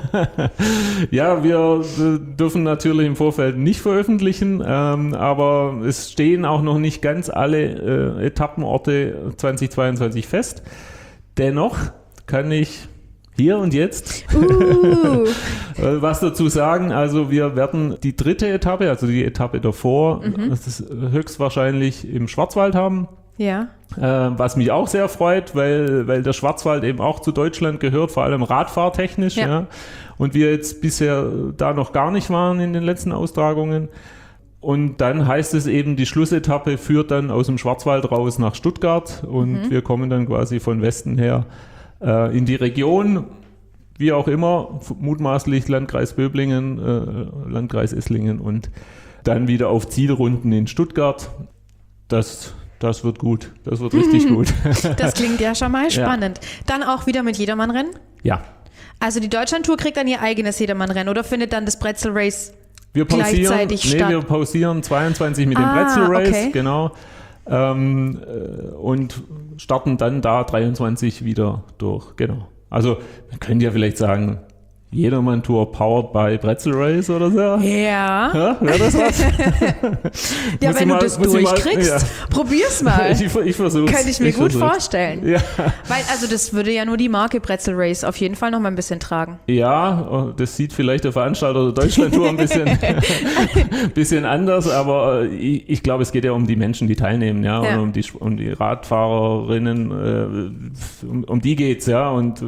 Ja, wir äh, dürfen natürlich im Vorfeld nicht veröffentlichen, ähm, aber es stehen auch noch nicht ganz alle äh, Etappenorte zwanzig zweiundzwanzig fest. Dennoch kann ich hier und jetzt Uh. was dazu sagen. Also wir werden die dritte Etappe, also die Etappe davor, Mhm. das ist höchstwahrscheinlich im Schwarzwald haben. Ja. Äh, was mich auch sehr freut, weil, weil der Schwarzwald eben auch zu Deutschland gehört, vor allem radfahrtechnisch. Ja. Ja. Und wir jetzt bisher da noch gar nicht waren in den letzten Austragungen. Und dann heißt es eben, die Schlussetappe führt dann aus dem Schwarzwald raus nach Stuttgart und Mhm. wir kommen dann quasi von Westen her äh, in die Region, wie auch immer, mutmaßlich Landkreis Böblingen, äh, Landkreis Esslingen und dann wieder auf Zielrunden in Stuttgart. Das Das wird gut. Das wird richtig gut. Das klingt ja schon mal spannend. Ja. Dann auch wieder mit Jedermann-Rennen? Ja. Also die Deutschlandtour kriegt dann ihr eigenes Jedermann-Rennen oder findet dann das Bretzel Race wir pausieren, gleichzeitig nee, statt? Wir pausieren zweiundzwanzig mit dem ah, Bretzel Race, okay. genau. Ähm, und starten dann da dreiundzwanzig wieder durch, genau. Also man könnte ja vielleicht sagen, Jedermann-Tour powered by Bretzel Race oder so. Ja. Ja, wäre das was? Ja, wenn du mal, das durchkriegst, ja. probier's mal. Ich, ich versuch's. Könnte ich mir ich gut versuch's. vorstellen. Ja. Weil, also das würde ja nur die Marke Bretzel Race auf jeden Fall noch mal ein bisschen tragen. Ja, das sieht vielleicht der Veranstalter der Deutschlandtour ein bisschen, bisschen anders, aber ich, ich glaube, es geht ja um die Menschen, die teilnehmen, ja, ja. und um die, um die Radfahrerinnen, äh, um, um die geht's, ja, und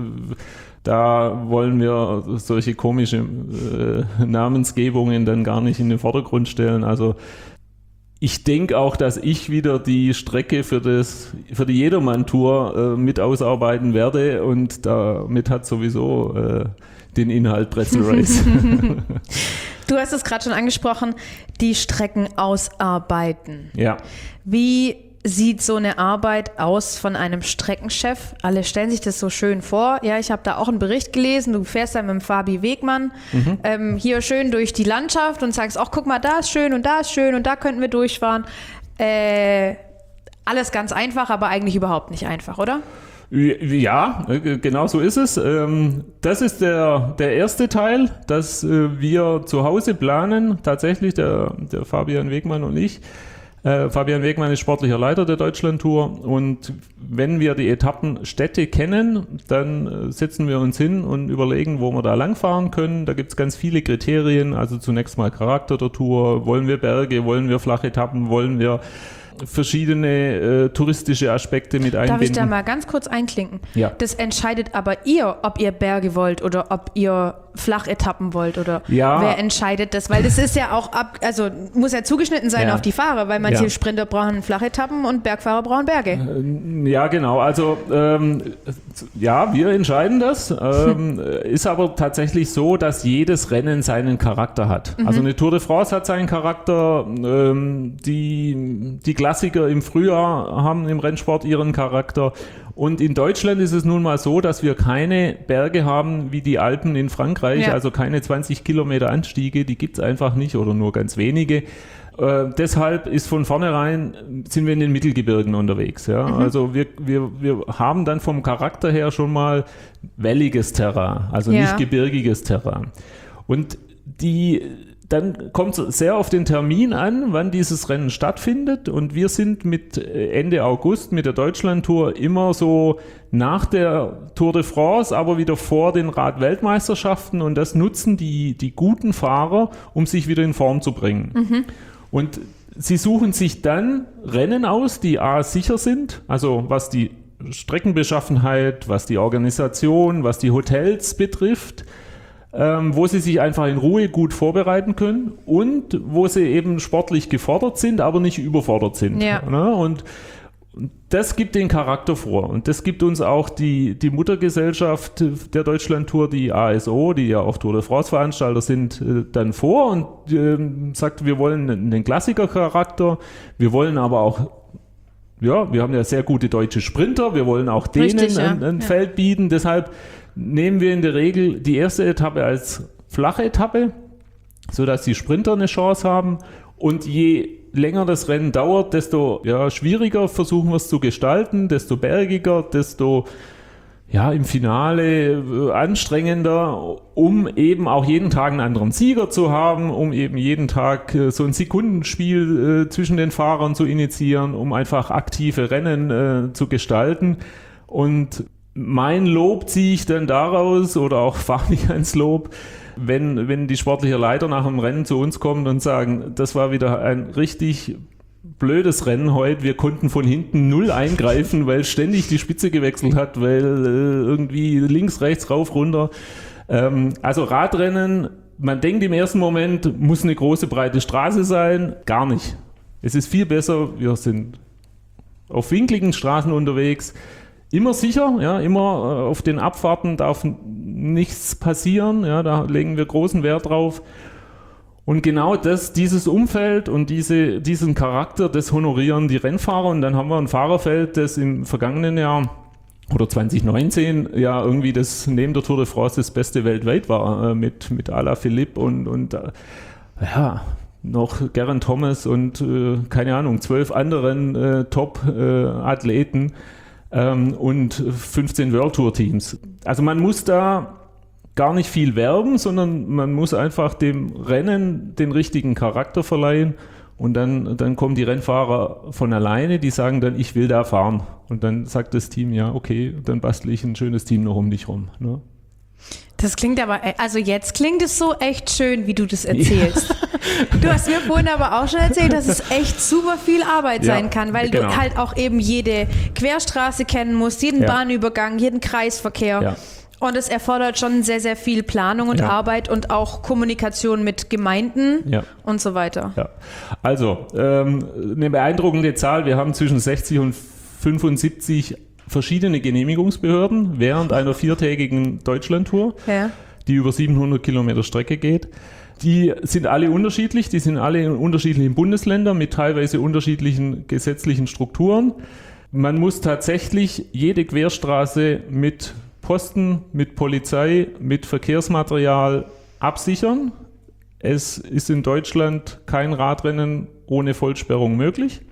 da wollen wir solche komische äh, Namensgebungen dann gar nicht in den Vordergrund stellen. Also ich denke auch, dass ich wieder die Strecke für, das, für die Jedermann-Tour äh, mit ausarbeiten werde und damit hat sowieso äh, den Inhalt Bretzel Race. Du hast es gerade schon angesprochen, die Strecken ausarbeiten. Ja. Wie sieht so eine Arbeit aus von einem Streckenchef? Alle stellen sich das so schön vor. Ja, ich habe da auch einen Bericht gelesen. Du fährst dann mit dem Fabi Wegmann mhm. ähm, hier schön durch die Landschaft und sagst, ach, guck mal, da ist schön und da ist schön und da könnten wir durchfahren. Äh, alles ganz einfach, aber eigentlich überhaupt nicht einfach, oder? Ja, genau so ist es. Das ist der, der erste Teil, dass wir zu Hause planen, tatsächlich der, der Fabian Wegmann und ich. Äh, Fabian Wegmann ist sportlicher Leiter der Deutschlandtour und wenn wir die Etappenstädte kennen, dann äh, setzen wir uns hin und überlegen, wo wir da langfahren können. Da gibt es ganz viele Kriterien, also zunächst mal Charakter der Tour, wollen wir Berge, wollen wir Flachetappen, wollen wir verschiedene äh, touristische Aspekte mit einbinden. Darf ich da mal ganz kurz einklinken? Ja. Das entscheidet aber ihr, ob ihr Berge wollt oder ob ihr Flachetappen wollt oder ja. wer entscheidet das? Weil das ist ja auch ab, also muss ja zugeschnitten sein ja. auf die Fahrer, weil manche ja. Sprinter brauchen Flachetappen und Bergfahrer brauchen Berge. Ja, genau. Also ähm, ja, wir entscheiden das. Ähm, ist aber tatsächlich so, dass jedes Rennen seinen Charakter hat. Mhm. Also eine Tour de France hat seinen Charakter. Ähm, die, die Klassiker im Frühjahr haben im Rennsport ihren Charakter. Und in Deutschland ist es nun mal so, dass wir keine Berge haben wie die Alpen in Frankreich, ja. also keine zwanzig Kilometer Anstiege, die gibt es einfach nicht oder nur ganz wenige. Äh, deshalb ist von vornherein, sind wir in den Mittelgebirgen unterwegs. Ja? Mhm. Also wir, wir, wir haben dann vom Charakter her schon mal welliges Terrain, also ja. nicht gebirgiges Terrain. Und die... Dann kommt es sehr auf den Termin an, wann dieses Rennen stattfindet. Und wir sind mit Ende August mit der Deutschlandtour immer so nach der Tour de France, aber wieder vor den Rad-Weltmeisterschaften. Und das nutzen die, die guten Fahrer, um sich wieder in Form zu bringen. Mhm. Und sie suchen sich dann Rennen aus, die A, sicher sind, also was die Streckenbeschaffenheit, was die Organisation, was die Hotels betrifft, Ähm, wo sie sich einfach in Ruhe gut vorbereiten können und wo sie eben sportlich gefordert sind, aber nicht überfordert sind. Ja. Ne? Und das gibt den Charakter vor und das gibt uns auch die, die Muttergesellschaft der Deutschlandtour, die A S O, die ja auch Tour de France Veranstalter sind, äh, dann vor und äh, sagt, wir wollen einen Klassikercharakter, wir wollen aber auch ja, wir haben ja sehr gute deutsche Sprinter, wir wollen auch denen Richtig, ja. ein, ein ja. Feld bieten, deshalb nehmen wir in der Regel die erste Etappe als flache Etappe, sodass die Sprinter eine Chance haben und je länger das Rennen dauert, desto ja, schwieriger versuchen wir es zu gestalten, desto bergiger, desto ja, im Finale äh, anstrengender, um eben auch jeden Tag einen anderen Sieger zu haben, um eben jeden Tag äh, so ein Sekundenspiel äh, zwischen den Fahrern zu initiieren, um einfach aktive Rennen äh, zu gestalten und Mein Lob ziehe ich dann daraus oder auch Fabians Lob, wenn, wenn die sportliche Leiter nach dem Rennen zu uns kommen und sagen, das war wieder ein richtig blödes Rennen heute, wir konnten von hinten null eingreifen, weil ständig die Spitze gewechselt hat, weil äh, irgendwie links, rechts, rauf, runter. Ähm, also Radrennen, man denkt im ersten Moment, muss eine große, breite Straße sein, gar nicht. Es ist viel besser, wir sind auf winkligen Straßen unterwegs, immer sicher, ja, immer auf den Abfahrten darf nichts passieren, ja, da legen wir großen Wert drauf. Und genau das, dieses Umfeld und diese, diesen Charakter, das honorieren die Rennfahrer. Und dann haben wir ein Fahrerfeld, das im vergangenen Jahr oder zwanzig neunzehn ja irgendwie das neben der Tour de France das Beste weltweit war, äh, mit, mit Alaphilippe und, und äh, ja, noch Geraint Thomas und äh, keine Ahnung, zwölf anderen äh, Top-Athleten äh, ähm, und fünfzehn World Tour Teams. Also man muss da gar nicht viel werben, sondern man muss einfach dem Rennen den richtigen Charakter verleihen und dann, dann kommen die Rennfahrer von alleine, die sagen dann, ich will da fahren. Und dann sagt das Team, ja, okay, dann bastle ich ein schönes Team noch um dich rum. Ne? Das klingt aber, also jetzt klingt es so echt schön, wie du das erzählst. Ja. Du hast mir vorhin aber auch schon erzählt, dass es echt super viel Arbeit ja, sein kann, weil genau. du halt auch eben jede Querstraße kennen musst, jeden ja. Bahnübergang, jeden Kreisverkehr. Ja. Und es erfordert schon sehr, sehr viel Planung und ja. Arbeit und auch Kommunikation mit Gemeinden ja. und so weiter. Ja. Also, ähm, eine beeindruckende Zahl. Wir haben zwischen sechzig und fünfundsiebzig verschiedene Genehmigungsbehörden während einer viertägigen Deutschlandtour, ja. die über siebenhundert Kilometer Strecke geht. Die sind alle unterschiedlich, die sind alle in unterschiedlichen Bundesländern mit teilweise unterschiedlichen gesetzlichen Strukturen. Man muss tatsächlich jede Querstraße mit Posten, mit Polizei, mit Verkehrsmaterial absichern. Es ist in Deutschland kein Radrennen ohne Vollsperrung möglich.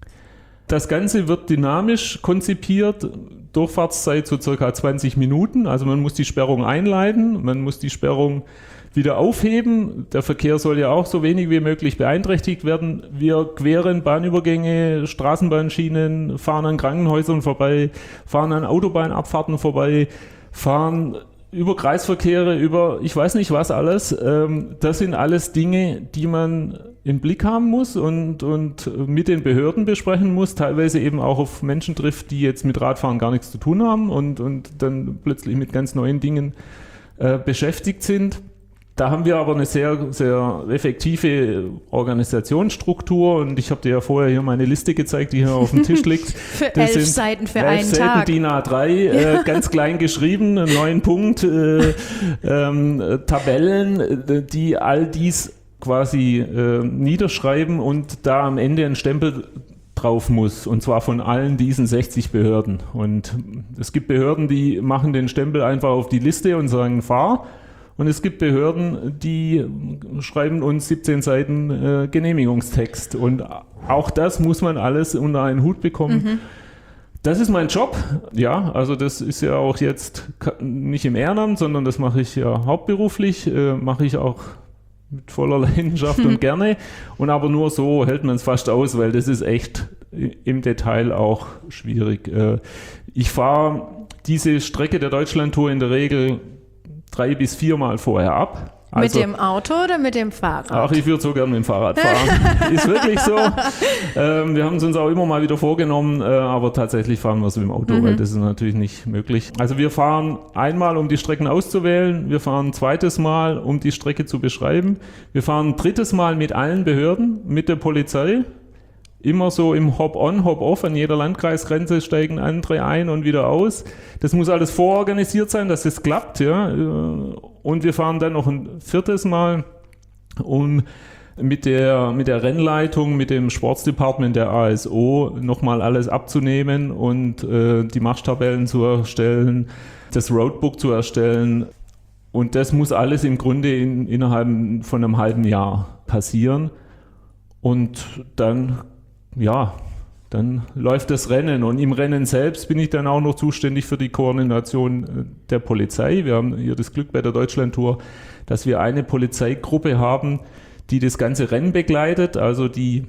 Das Ganze wird dynamisch konzipiert, Durchfahrtszeit so circa zwanzig Minuten. Also man muss die Sperrung einleiten, man muss die Sperrung wieder aufheben. Der Verkehr soll ja auch so wenig wie möglich beeinträchtigt werden. Wir queren Bahnübergänge, Straßenbahnschienen, fahren an Krankenhäusern vorbei, fahren an Autobahnabfahrten vorbei, fahren über Kreisverkehre, über ich weiß nicht was alles. Das sind alles Dinge, die man im Blick haben muss und, und mit den Behörden besprechen muss, teilweise eben auch auf Menschen trifft, die jetzt mit Radfahren gar nichts zu tun haben und, und dann plötzlich mit ganz neuen Dingen äh, beschäftigt sind. Da haben wir aber eine sehr, sehr effektive Organisationsstruktur und ich habe dir ja vorher hier meine Liste gezeigt, die hier auf dem Tisch liegt. Für das elf Seiten für einen Seiten Tag. D I N A drei, äh, ganz klein geschrieben, einen neuen Punkt, äh, ähm, Tabellen, die all dies quasi äh, niederschreiben und da am Ende ein Stempel drauf muss, und zwar von allen diesen sechzig Behörden. Und es gibt Behörden, die machen den Stempel einfach auf die Liste und sagen, fahr. Und es gibt Behörden, die schreiben uns siebzehn Seiten äh, Genehmigungstext. Und auch das muss man alles unter einen Hut bekommen. Mhm. Das ist mein Job. Ja, also das ist ja auch jetzt nicht im Ehrenamt, sondern das mache ich ja hauptberuflich, äh, mache ich auch mit voller Leidenschaft hm. und gerne. Und aber nur so hält man es fast aus, weil das ist echt im Detail auch schwierig. Ich fahre diese Strecke der Deutschlandtour in der Regel drei bis viermal vorher ab. Also, mit dem Auto oder mit dem Fahrrad? Ach, ich würde so gerne mit dem Fahrrad fahren. Ist wirklich so. Ähm, wir haben es uns auch immer mal wieder vorgenommen, äh, aber tatsächlich fahren wir es mit dem Auto, mhm. weil das ist natürlich nicht möglich. Also wir fahren einmal, um die Strecken auszuwählen. Wir fahren ein zweites Mal, um die Strecke zu beschreiben. Wir fahren ein drittes Mal mit allen Behörden, mit der Polizei. Immer so im Hop-on, Hop-off, an jeder Landkreisgrenze steigen andere ein und wieder aus. Das muss alles vororganisiert sein, dass es klappt, ja. Und wir fahren dann noch ein viertes Mal, um mit der, mit der Rennleitung, mit dem Sportsdepartment der A S O nochmal alles abzunehmen und äh, die Marschtabellen zu erstellen, das Roadbook zu erstellen. Und das muss alles im Grunde in, innerhalb von einem halben Jahr passieren. Und dann ja, dann läuft das Rennen und im Rennen selbst bin ich dann auch noch zuständig für die Koordination der Polizei. Wir haben hier das Glück bei der Deutschlandtour, dass wir eine Polizeigruppe haben, die das ganze Rennen begleitet, also die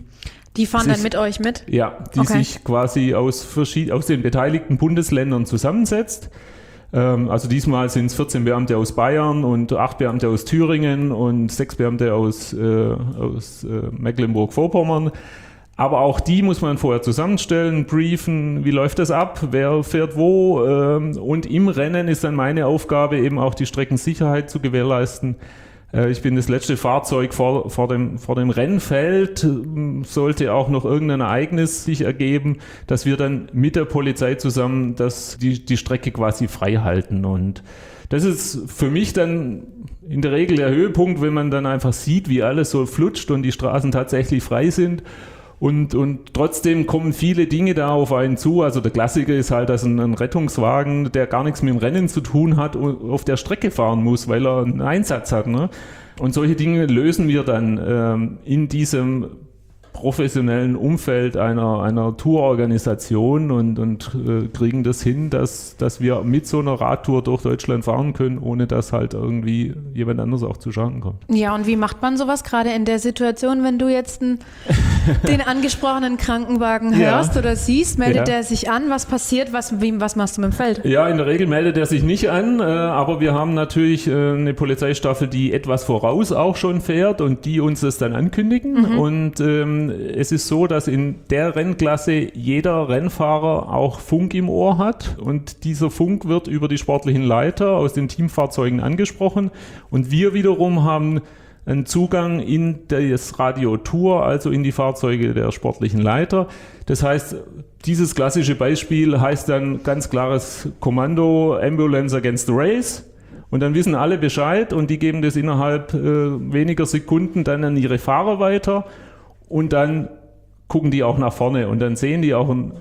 Die fahren sich, dann mit euch mit? Ja, die okay. sich quasi aus, verschied- aus den beteiligten Bundesländern zusammensetzt. Ähm, also diesmal sind es vierzehn Beamte aus Bayern und acht Beamte aus Thüringen und sechs Beamte aus, äh, aus äh, Mecklenburg-Vorpommern. Aber auch die muss man vorher zusammenstellen, briefen, wie läuft das ab, wer fährt wo. Ähm, und im Rennen ist dann meine Aufgabe, eben auch die Streckensicherheit zu gewährleisten. Äh, ich bin das letzte Fahrzeug vor, vor, dem, vor dem Rennfeld. Sollte auch noch irgendein Ereignis sich ergeben, dass wir dann mit der Polizei zusammen das, die, die Strecke quasi frei halten. Und das ist für mich dann in der Regel der Höhepunkt, wenn man dann einfach sieht, wie alles so flutscht und die Straßen tatsächlich frei sind. Und, und trotzdem kommen viele Dinge da auf einen zu. Also der Klassiker ist halt, dass ein, ein Rettungswagen, der gar nichts mit dem Rennen zu tun hat, auf der Strecke fahren muss, weil er einen Einsatz hat. Ne? Und solche Dinge lösen wir dann ähm, in diesem professionellen Umfeld einer, einer Tourorganisation und, und äh, kriegen das hin, dass, dass wir mit so einer Radtour durch Deutschland fahren können, ohne dass halt irgendwie jemand anderes auch zu Schaden kommt. Ja, und wie macht man sowas gerade in der Situation, wenn du jetzt einen, den angesprochenen Krankenwagen hörst ja. oder siehst, meldet ja. der sich an, was passiert, was, wie, was machst du mit dem Feld? Ja, in der Regel meldet er sich nicht an, äh, aber wir haben natürlich äh, eine Polizeistaffel, die etwas voraus auch schon fährt und die uns das dann ankündigen mhm. und ähm, es ist so, dass in der Rennklasse jeder Rennfahrer auch Funk im Ohr hat und dieser Funk wird über die sportlichen Leiter aus den Teamfahrzeugen angesprochen und wir wiederum haben einen Zugang in das Radio Tour, also in die Fahrzeuge der sportlichen Leiter. Das heißt, dieses klassische Beispiel heißt dann ganz klares Kommando Ambulance against the race. Und dann wissen alle Bescheid und die geben das innerhalb äh, weniger Sekunden dann an ihre Fahrer weiter. Und dann gucken die auch nach vorne und dann sehen die auch ein,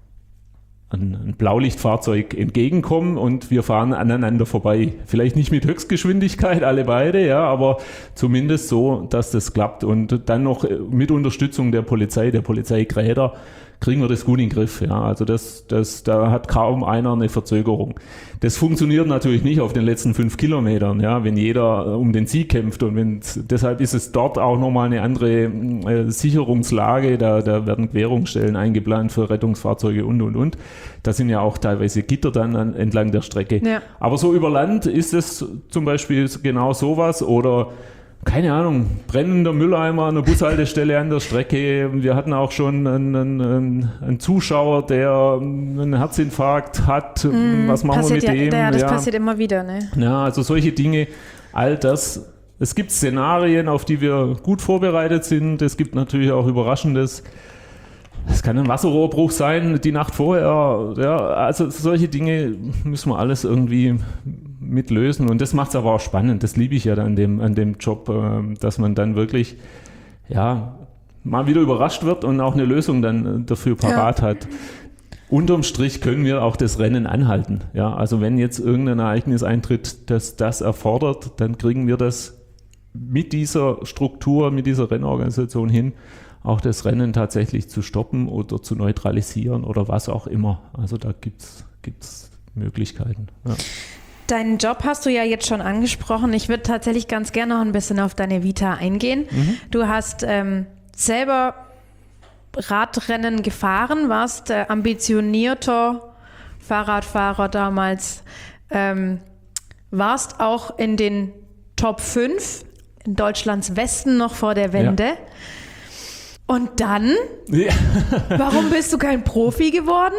ein, ein Blaulichtfahrzeug entgegenkommen und wir fahren aneinander vorbei. Vielleicht nicht mit Höchstgeschwindigkeit, alle beide, ja, aber zumindest so, dass das klappt. Und dann noch mit Unterstützung der Polizei, der Polizeigräder, kriegen wir das gut in den Griff. Ja. Also das, das, da hat kaum einer eine Verzögerung. Das funktioniert natürlich nicht auf den letzten fünf Kilometern, ja, wenn jeder um den Sieg kämpft. Und wenn, deshalb ist es dort auch nochmal eine andere äh, Sicherungslage. Da, da werden Querungsstellen eingeplant für Rettungsfahrzeuge und, und, und. Da sind ja auch teilweise Gitter dann an, entlang der Strecke. Ja. Aber so über Land ist es zum Beispiel genau sowas oder keine Ahnung, brennender Mülleimer an der Bushaltestelle an der Strecke. Wir hatten auch schon einen, einen, einen Zuschauer, der einen Herzinfarkt hat. Mm, was machen wir mit ja, dem? Ja, das ja. passiert immer wieder. Ne? Ja, also solche Dinge, all das. Es gibt Szenarien, auf die wir gut vorbereitet sind. Es gibt natürlich auch Überraschendes. Es kann ein Wasserrohrbruch sein, die Nacht vorher. Ja, also solche Dinge müssen wir alles irgendwie mitlösen. Und das macht es aber auch spannend. Das liebe ich ja an dem, an dem Job, dass man dann wirklich ja, mal wieder überrascht wird und auch eine Lösung dann dafür parat ja. hat. Unterm Strich können wir auch das Rennen anhalten. Ja, also wenn jetzt irgendein Ereignis eintritt, das das erfordert, dann kriegen wir das mit dieser Struktur, mit dieser Rennorganisation hin, auch das Rennen tatsächlich zu stoppen oder zu neutralisieren oder was auch immer. Also da gibt es Möglichkeiten. Ja. Deinen Job hast du ja jetzt schon angesprochen. Ich würde tatsächlich ganz gerne noch ein bisschen auf deine Vita eingehen. Mhm. Du hast ähm, selber Radrennen gefahren, warst äh, ambitionierter Fahrradfahrer damals, ähm, warst auch in den Top fünf in Deutschlands Westen noch vor der Wende. Ja. Und dann? Ja. Warum bist du kein Profi geworden?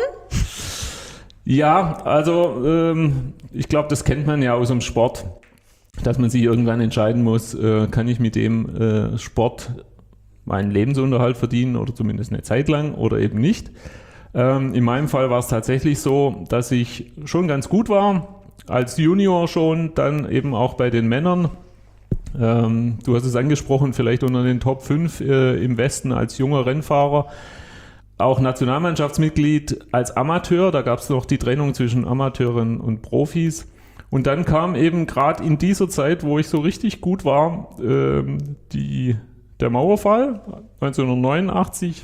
Ja, also ähm, ich glaube, das kennt man ja aus dem Sport, dass man sich irgendwann entscheiden muss, äh, kann ich mit dem äh, Sport meinen Lebensunterhalt verdienen oder zumindest eine Zeit lang oder eben nicht. Ähm, in meinem Fall war es tatsächlich so, dass ich schon ganz gut war, als Junior schon, dann eben auch bei den Männern. Ähm, du hast es angesprochen, vielleicht unter den Top fünf äh, im Westen als junger Rennfahrer. Auch Nationalmannschaftsmitglied als Amateur, da gab es noch die Trennung zwischen Amateuren und Profis. Und dann kam eben gerade in dieser Zeit, wo ich so richtig gut war, ähm, die, der Mauerfall neunzehnhundertneunundachtzig.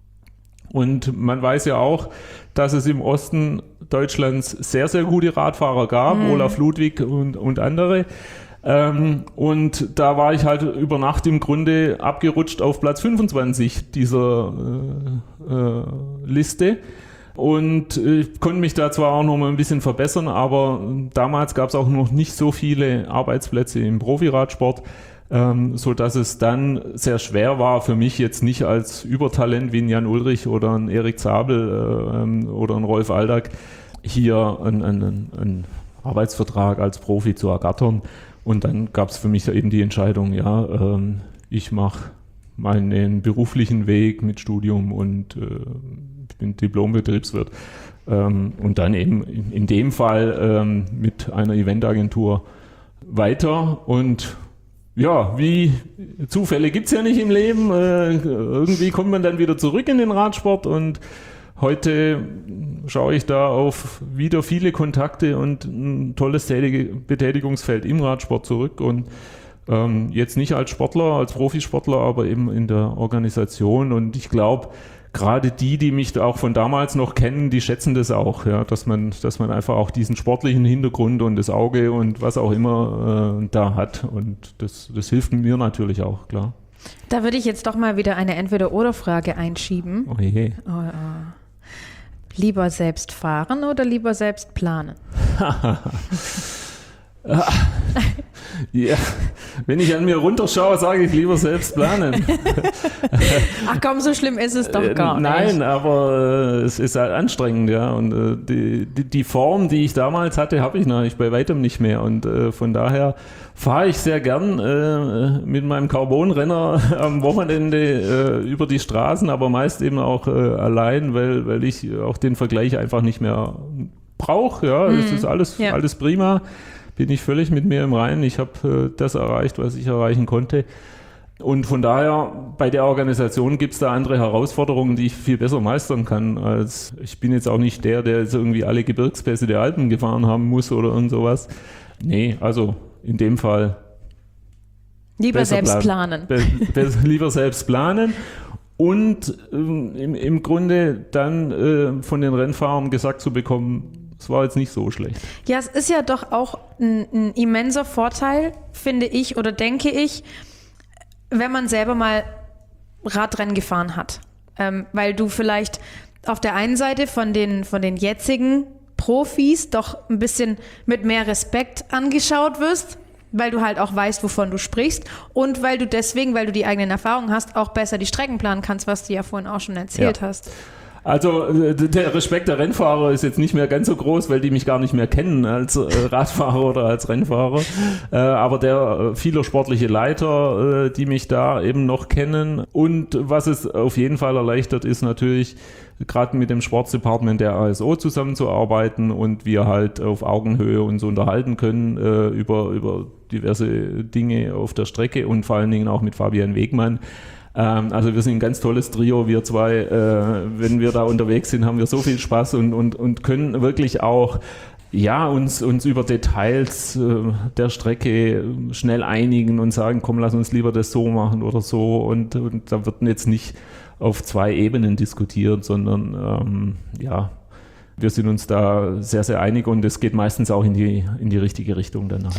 Und man weiß ja auch, dass es im Osten Deutschlands sehr, sehr gute Radfahrer gab, mhm. Olaf Ludwig und, und andere. Ähm, und da war ich halt über Nacht im Grunde abgerutscht auf Platz fünfundzwanzig dieser äh, äh, Liste. Und ich konnte mich da zwar auch noch mal ein bisschen verbessern, aber damals gab es auch noch nicht so viele Arbeitsplätze im Profiradsport, ähm, so dass es dann sehr schwer war für mich jetzt nicht als Übertalent wie ein Jan Ulrich oder ein Erik Zabel äh, ähm, oder ein Rolf Aldag hier einen, einen, einen Arbeitsvertrag als Profi zu ergattern. Und dann gab es für mich eben die Entscheidung, ja, ähm, ich mache meinen beruflichen Weg mit Studium und äh, ich bin Diplom-Betriebswirt. Ähm, und dann eben in, in dem Fall ähm, mit einer Eventagentur weiter. Und ja, wie Zufälle gibt es ja nicht im Leben. Äh, irgendwie kommt man dann wieder zurück in den Radsport und heute schaue ich da auf wieder viele Kontakte und ein tolles Betätigungsfeld im Radsport zurück und ähm, jetzt nicht als Sportler, als Profisportler, aber eben in der Organisation. Und ich glaube, gerade die, die mich auch von damals noch kennen, die schätzen das auch, ja, dass man, dass man einfach auch diesen sportlichen Hintergrund und das Auge und was auch immer äh, da hat. Und das, das hilft mir natürlich auch, klar. Da würde ich jetzt doch mal wieder eine Entweder-oder-Frage einschieben. Oh je. Oh, oh. Lieber selbst fahren oder lieber selbst planen? Ja, wenn ich an mir runterschaue, sage ich lieber selbst planen. Ach komm, so schlimm ist es doch gar nicht. Nein, aber äh, es ist halt anstrengend, ja. Und äh, die, die, die Form, die ich damals hatte, habe ich natürlich bei weitem nicht mehr. Und äh, von daher fahre ich sehr gern äh, mit meinem Carbon-Renner am Wochenende äh, über die Straßen, aber meist eben auch äh, allein, weil, weil ich auch den Vergleich einfach nicht mehr brauche. Ja, es mm, ist alles, ja. alles prima. Bin ich völlig mit mir im Reinen. Ich habe äh, das erreicht, was ich erreichen konnte. Und von daher, bei der Organisation gibt es da andere Herausforderungen, die ich viel besser meistern kann. Als ich bin jetzt auch nicht der, der jetzt irgendwie alle Gebirgspässe der Alpen gefahren haben muss oder irgend sowas. Nee, also in dem Fall lieber selbst planen. Be- be- lieber selbst planen. Und ähm, im, im Grunde dann äh, von den Rennfahrern gesagt zu bekommen, es war jetzt nicht so schlecht. Ja, es ist ja doch auch ein, ein immenser Vorteil, finde ich oder denke ich, wenn man selber mal Radrennen gefahren hat. Ähm, weil du vielleicht auf der einen Seite von den, von den jetzigen Profis doch ein bisschen mit mehr Respekt angeschaut wirst, weil du halt auch weißt, wovon du sprichst und weil du deswegen, weil du die eigenen Erfahrungen hast, auch besser die Strecken planen kannst, was du ja vorhin auch schon erzählt ja. hast. Also der Respekt der Rennfahrer ist jetzt nicht mehr ganz so groß, weil die mich gar nicht mehr kennen als Radfahrer oder als Rennfahrer. Aber der viele sportliche Leiter, die mich da eben noch kennen. Und was es auf jeden Fall erleichtert, ist natürlich gerade mit dem Sportsdepartment der A S O zusammenzuarbeiten und wir halt auf Augenhöhe uns unterhalten können über, über diverse Dinge auf der Strecke und vor allen Dingen auch mit Fabian Wegmann. Also wir sind ein ganz tolles Trio, wir zwei, äh, wenn wir da unterwegs sind, haben wir so viel Spaß und, und, und können wirklich auch ja, uns, uns über Details äh, der Strecke schnell einigen und sagen, komm, lass uns lieber das so machen oder so und, und da wird jetzt nicht auf zwei Ebenen diskutiert, sondern ähm, ja, wir sind uns da sehr, sehr einig und es geht meistens auch in die, in die richtige Richtung danach.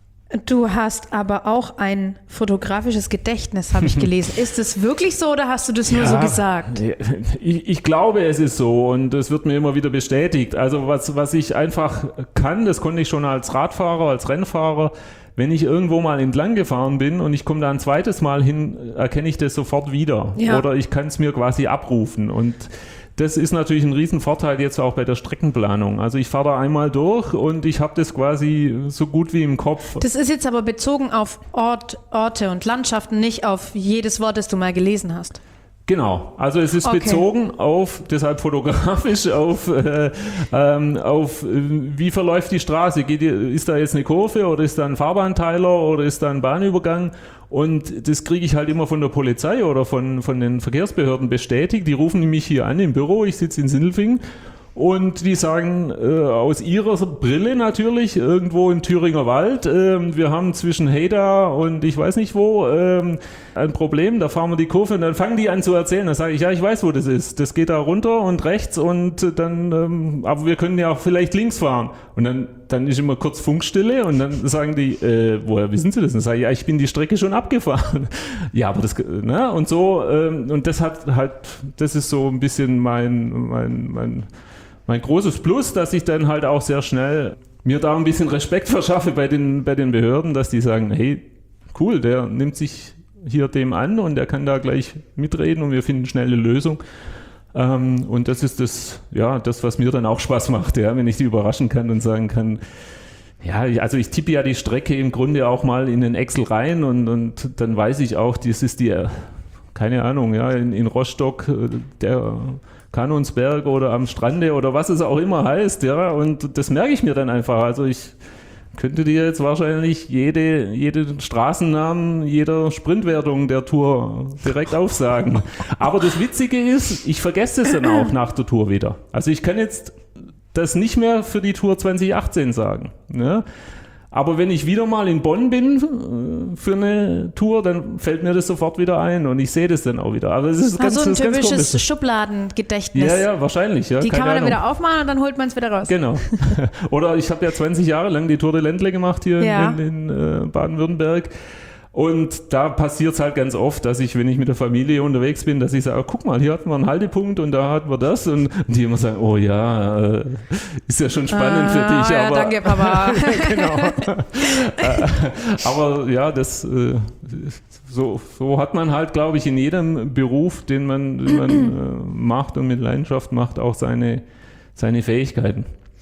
Du hast aber auch ein fotografisches Gedächtnis, habe ich gelesen. Ist es wirklich so oder hast du das nur ja, so gesagt? Ich, ich glaube, es ist so und es wird mir immer wieder bestätigt. Also was, was ich einfach kann, das konnte ich schon als Radfahrer, als Rennfahrer, wenn ich irgendwo mal entlang gefahren bin und ich komme da ein zweites Mal hin, erkenne ich das sofort wieder. Ja. Oder ich kann es mir quasi abrufen und das ist natürlich ein Riesenvorteil jetzt auch bei der Streckenplanung. Also ich fahre da einmal durch und ich habe das quasi so gut wie im Kopf. Das ist jetzt aber bezogen auf Ort, Orte und Landschaften, nicht auf jedes Wort, das du mal gelesen hast. Genau, also es ist okay. bezogen auf, deshalb fotografisch, auf, äh, ähm, auf wie verläuft die Straße. Geht, ist da jetzt eine Kurve oder ist da ein Fahrbahnteiler oder ist da ein Bahnübergang? Und das kriege ich halt immer von der Polizei oder von, von den Verkehrsbehörden bestätigt. Die rufen mich hier an im Büro, ich sitze in Sindelfingen. Und die sagen äh, aus ihrer Brille natürlich, irgendwo im Thüringer Wald, äh, wir haben zwischen Heyda und ich weiß nicht wo äh, ein Problem, da fahren wir die Kurve und dann fangen die an zu erzählen. Dann sage ich, ja, ich weiß, wo das ist. Das geht da runter und rechts und dann, ähm, aber wir können ja auch vielleicht links fahren. Und dann dann ist immer kurz Funkstille und dann sagen die, äh, woher wissen Sie das? Und dann sage ich, ja, ich bin die Strecke schon abgefahren. Ja, aber das, ne? Und so, ähm, und das hat halt, das ist so ein bisschen mein, mein, mein, mein großes Plus, dass ich dann halt auch sehr schnell mir da ein bisschen Respekt verschaffe bei den, bei den Behörden, dass die sagen, hey, cool, der nimmt sich hier dem an und der kann da gleich mitreden und wir finden schnell eine Lösung. Ähm, und das ist das, ja, das, was mir dann auch Spaß macht, ja, wenn ich die überraschen kann und sagen kann, ja, also ich tippe ja die Strecke im Grunde auch mal in den Excel rein und, und dann weiß ich auch, das ist die, keine Ahnung, ja, in, in Rostock, der Kanonsberg oder am Strande oder was es auch immer heißt, ja, und das merke ich mir dann einfach. Also ich könnte dir jetzt wahrscheinlich jede, jeden Straßennamen jeder Sprintwertung der Tour direkt aufsagen. Aber das Witzige ist, ich vergesse es dann auch nach der Tour wieder. Also ich kann jetzt das nicht mehr für die Tour zwanzig achtzehn sagen. Ne? Aber wenn ich wieder mal in Bonn bin für eine Tour, dann fällt mir das sofort wieder ein und ich sehe das dann auch wieder. Aber es ist ganz, also ein das ist ganz typisches komisch. Schubladengedächtnis. Ja, ja, wahrscheinlich. Ja, die kann man Ahnung. dann wieder aufmachen und dann holt man es wieder raus. Genau. Oder ich habe ja zwanzig Jahre lang die Tour de Ländle gemacht hier ja. in, in, in äh, Baden-Württemberg. Und da passiert es halt ganz oft, dass ich, wenn ich mit der Familie unterwegs bin, dass ich sage, oh, guck mal, hier hatten wir einen Haltepunkt und da hatten wir das. Und die immer sagen, oh ja, äh, ist ja schon spannend ah, für dich. Ja, aber, danke, Papa. Genau. Aber ja, das äh, so, so hat man halt, glaube ich, in jedem Beruf, den man, den man äh, macht und mit Leidenschaft macht, auch seine, seine Fähigkeiten.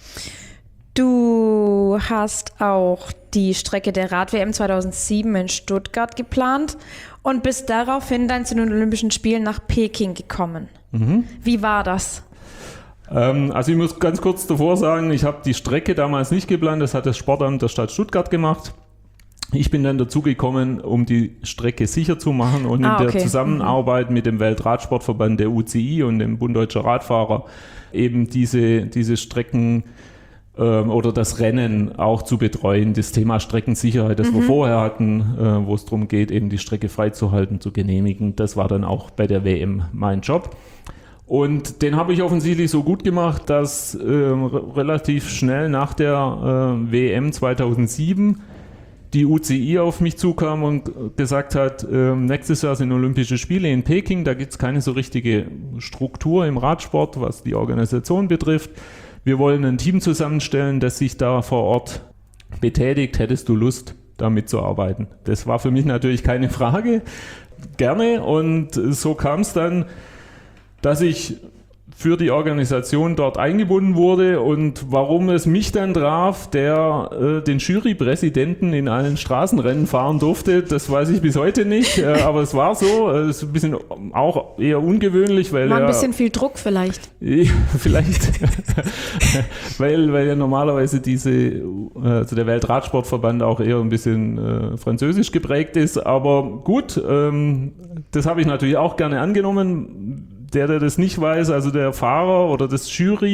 Du hast auch die Strecke der Rad-W M zweitausendsieben in Stuttgart geplant und bist daraufhin dann zu den Olympischen Spielen nach Peking gekommen. Mhm. Wie war das? Ähm, also ich muss ganz kurz davor sagen, ich habe die Strecke damals nicht geplant, das hat das Sportamt der Stadt Stuttgart gemacht. Ich bin dann dazugekommen, um die Strecke sicher zu machen und ah, in der okay. Zusammenarbeit mhm. mit dem Weltradsportverband, der U C I und dem Bund Deutscher Radfahrer eben diese, diese Strecken oder das Rennen auch zu betreuen, das Thema Streckensicherheit, das mhm. wir vorher hatten, wo es darum geht, eben die Strecke freizuhalten, zu genehmigen. Das war dann auch bei der W M mein Job. Und den habe ich offensichtlich so gut gemacht, dass äh, relativ schnell nach der äh, W M zweitausendsieben die U C I auf mich zukam und gesagt hat, äh, nächstes Jahr sind Olympische Spiele in Peking, da gibt es keine so richtige Struktur im Radsport, was die Organisation betrifft. Wir wollen ein Team zusammenstellen, das sich da vor Ort betätigt. Hättest du Lust, da mitzuarbeiten? Das war für mich natürlich keine Frage. Gerne. Und so kam es dann, dass ich für die Organisation dort eingebunden wurde und warum es mich dann traf, der äh, den Jurypräsidenten in allen Straßenrennen fahren durfte, das weiß ich bis heute nicht, äh, aber es war so, es äh, ist ein bisschen auch eher ungewöhnlich, weil war ein er, bisschen viel Druck vielleicht. vielleicht, weil, weil ja normalerweise diese, also der Weltradsportverband auch eher ein bisschen äh, französisch geprägt ist, aber gut, ähm, das habe ich natürlich auch gerne angenommen. Der, der das nicht weiß, also der Fahrer oder das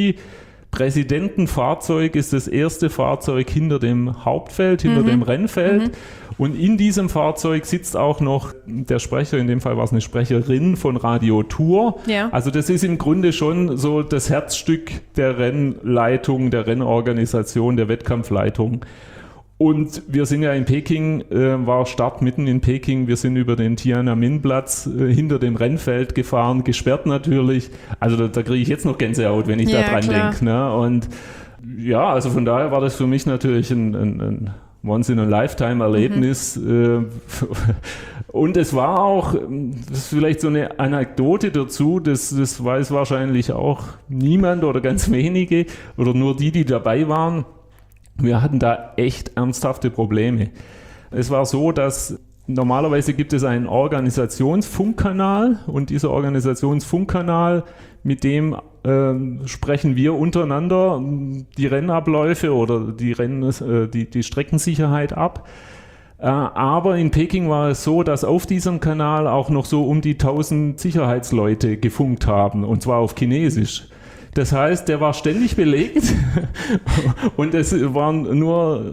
Jury-Präsidentenfahrzeug ist das erste Fahrzeug hinter dem Hauptfeld, hinter mhm. dem Rennfeld. Mhm. Und in diesem Fahrzeug sitzt auch noch der Sprecher, in dem Fall war es eine Sprecherin von Radio Tour. Ja. Also das ist im Grunde schon so das Herzstück der Rennleitung, der Rennorganisation, der Wettkampfleitung. Und wir sind ja in Peking, äh, war Start mitten in Peking, wir sind über den Tiananmen-Platz äh, hinter dem Rennfeld gefahren, gesperrt natürlich. Also da, da kriege ich jetzt noch Gänsehaut, wenn ich ja, da dran denke. Ne? Und ja, also von daher war das für mich natürlich ein, ein, ein Once-in-a-Lifetime-Erlebnis. Mhm. Und es war auch, das ist vielleicht so eine Anekdote dazu, das, das weiß wahrscheinlich auch niemand oder ganz wenige oder nur die, die dabei waren. Wir hatten da echt ernsthafte Probleme. Es war so, dass normalerweise gibt es einen Organisationsfunkkanal und dieser Organisationsfunkkanal, mit dem äh, sprechen wir untereinander die Rennabläufe oder die, Renn, äh, die, die Streckensicherheit ab. Äh, aber in Peking war es so, dass auf diesem Kanal auch noch so um die tausend Sicherheitsleute gefunkt haben, und zwar auf Chinesisch. Das heißt, der war ständig belegt und es waren nur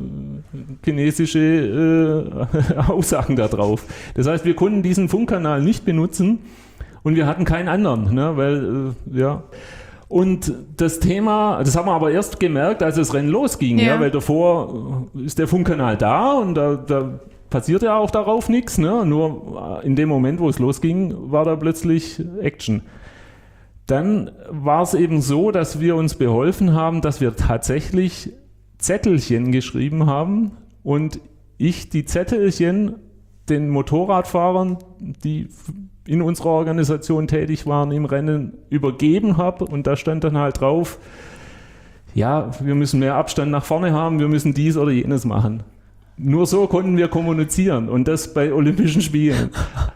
chinesische äh, Aussagen da drauf. Das heißt, wir konnten diesen Funkkanal nicht benutzen und wir hatten keinen anderen, ne, weil, äh, ja. Und das Thema, das haben wir aber erst gemerkt, als das Rennen losging, ja. Ja, weil davor ist der Funkkanal da und da, da passiert ja auch darauf nichts. Ne? Nur in dem Moment, wo es losging, war da plötzlich Action. Dann war es eben so, dass wir uns beholfen haben, dass wir tatsächlich Zettelchen geschrieben haben und ich die Zettelchen den Motorradfahrern, die in unserer Organisation tätig waren, im Rennen übergeben habe und da stand dann halt drauf, ja, wir müssen mehr Abstand nach vorne haben, wir müssen dies oder jenes machen. Nur so konnten wir kommunizieren und das bei Olympischen Spielen.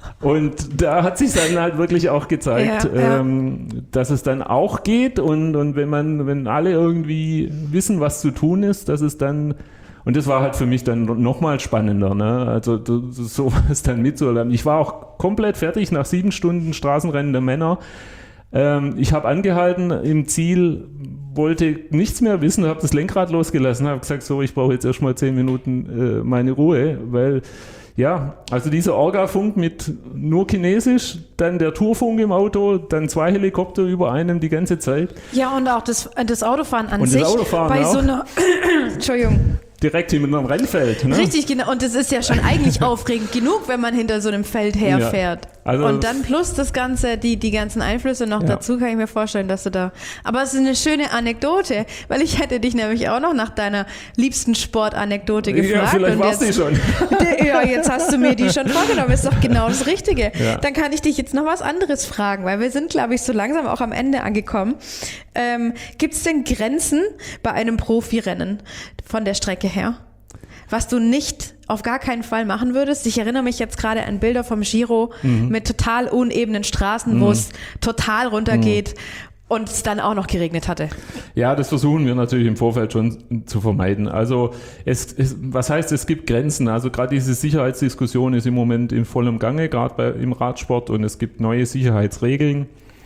Und da hat sich dann halt wirklich auch gezeigt, ja, ja. Ähm, dass es dann auch geht und, und wenn man, wenn alle irgendwie wissen, was zu tun ist, dass es dann, und das war halt für mich dann nochmal spannender, ne? Also sowas dann mitzuerleben. Ich war auch komplett fertig nach sieben Stunden Straßenrennen der Männer. Ähm, ich habe angehalten im Ziel, wollte nichts mehr wissen, habe das Lenkrad losgelassen, habe gesagt, so, ich brauche jetzt erstmal zehn Minuten äh, meine Ruhe, weil ja, also dieser Orga-Funk mit nur Chinesisch, dann der Tourfunk im Auto, dann zwei Helikopter über einem die ganze Zeit. Ja, und auch das, das Autofahren an und sich. Das Autofahren bei auch. so einer Entschuldigung. Direkt hinter einem Rennfeld. Ne? Richtig, genau. Und das ist ja schon eigentlich aufregend genug, wenn man hinter so einem Feld herfährt. Ja, also und dann plus das Ganze, die, die ganzen Einflüsse noch ja. dazu, kann ich mir vorstellen, dass du da... Aber es ist eine schöne Anekdote, weil ich hätte dich nämlich auch noch nach deiner liebsten Sportanekdote gefragt. Ja, vielleicht war's die schon. Ja, jetzt hast du mir die schon vorgenommen. Ist doch genau das Richtige. Ja. Dann kann ich dich jetzt noch was anderes fragen, weil wir sind, glaube ich, so langsam auch am Ende angekommen. Ähm, gibt es denn Grenzen bei einem Profirennen von der Strecke her, was du nicht auf gar keinen Fall machen würdest? Ich erinnere mich jetzt gerade an Bilder vom Giro mhm. mit total unebenen Straßen, mhm. wo es total runtergeht mhm. und es dann auch noch geregnet hatte. Ja, das versuchen wir natürlich im Vorfeld schon zu vermeiden. Also es, es was heißt, es gibt Grenzen. Also gerade diese Sicherheitsdiskussion ist im Moment in vollem Gange, gerade im Radsport, und es gibt neue Sicherheitsregeln.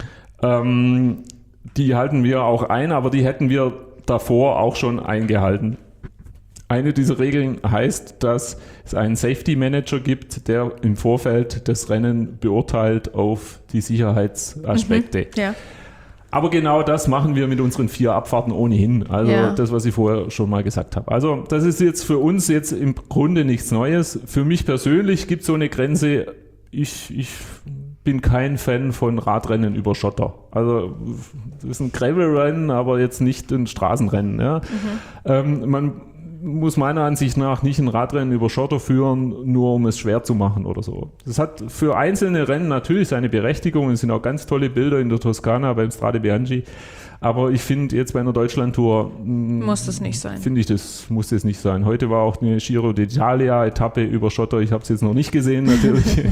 Ähm, die halten wir auch ein, aber die hätten wir davor auch schon eingehalten. Eine dieser Regeln heißt, dass es einen Safety Manager gibt, der im Vorfeld das Rennen beurteilt auf die Sicherheitsaspekte. Mhm, ja. Aber genau das machen wir mit unseren vier Abfahrten ohnehin. Also ja. das, was ich vorher schon mal gesagt habe. Also das ist jetzt für uns jetzt im Grunde nichts Neues. Für mich persönlich gibt es so eine Grenze. Ich, ich bin kein Fan von Radrennen über Schotter. Also das ist ein Gravelrennen, aber jetzt nicht ein Straßenrennen. Ja. Mhm. Ähm, man muss meiner Ansicht nach nicht ein Radrennen über Schotter führen, nur um es schwer zu machen oder so. Das hat für einzelne Rennen natürlich seine Berechtigung. Es sind auch ganz tolle Bilder in der Toskana beim Strade Bianchi. Aber ich finde jetzt bei einer Deutschlandtour muss das nicht sein. Finde ich, das muss das nicht sein. Heute war auch eine Giro d'Italia-Etappe über Schotter. Ich habe es jetzt noch nicht gesehen natürlich.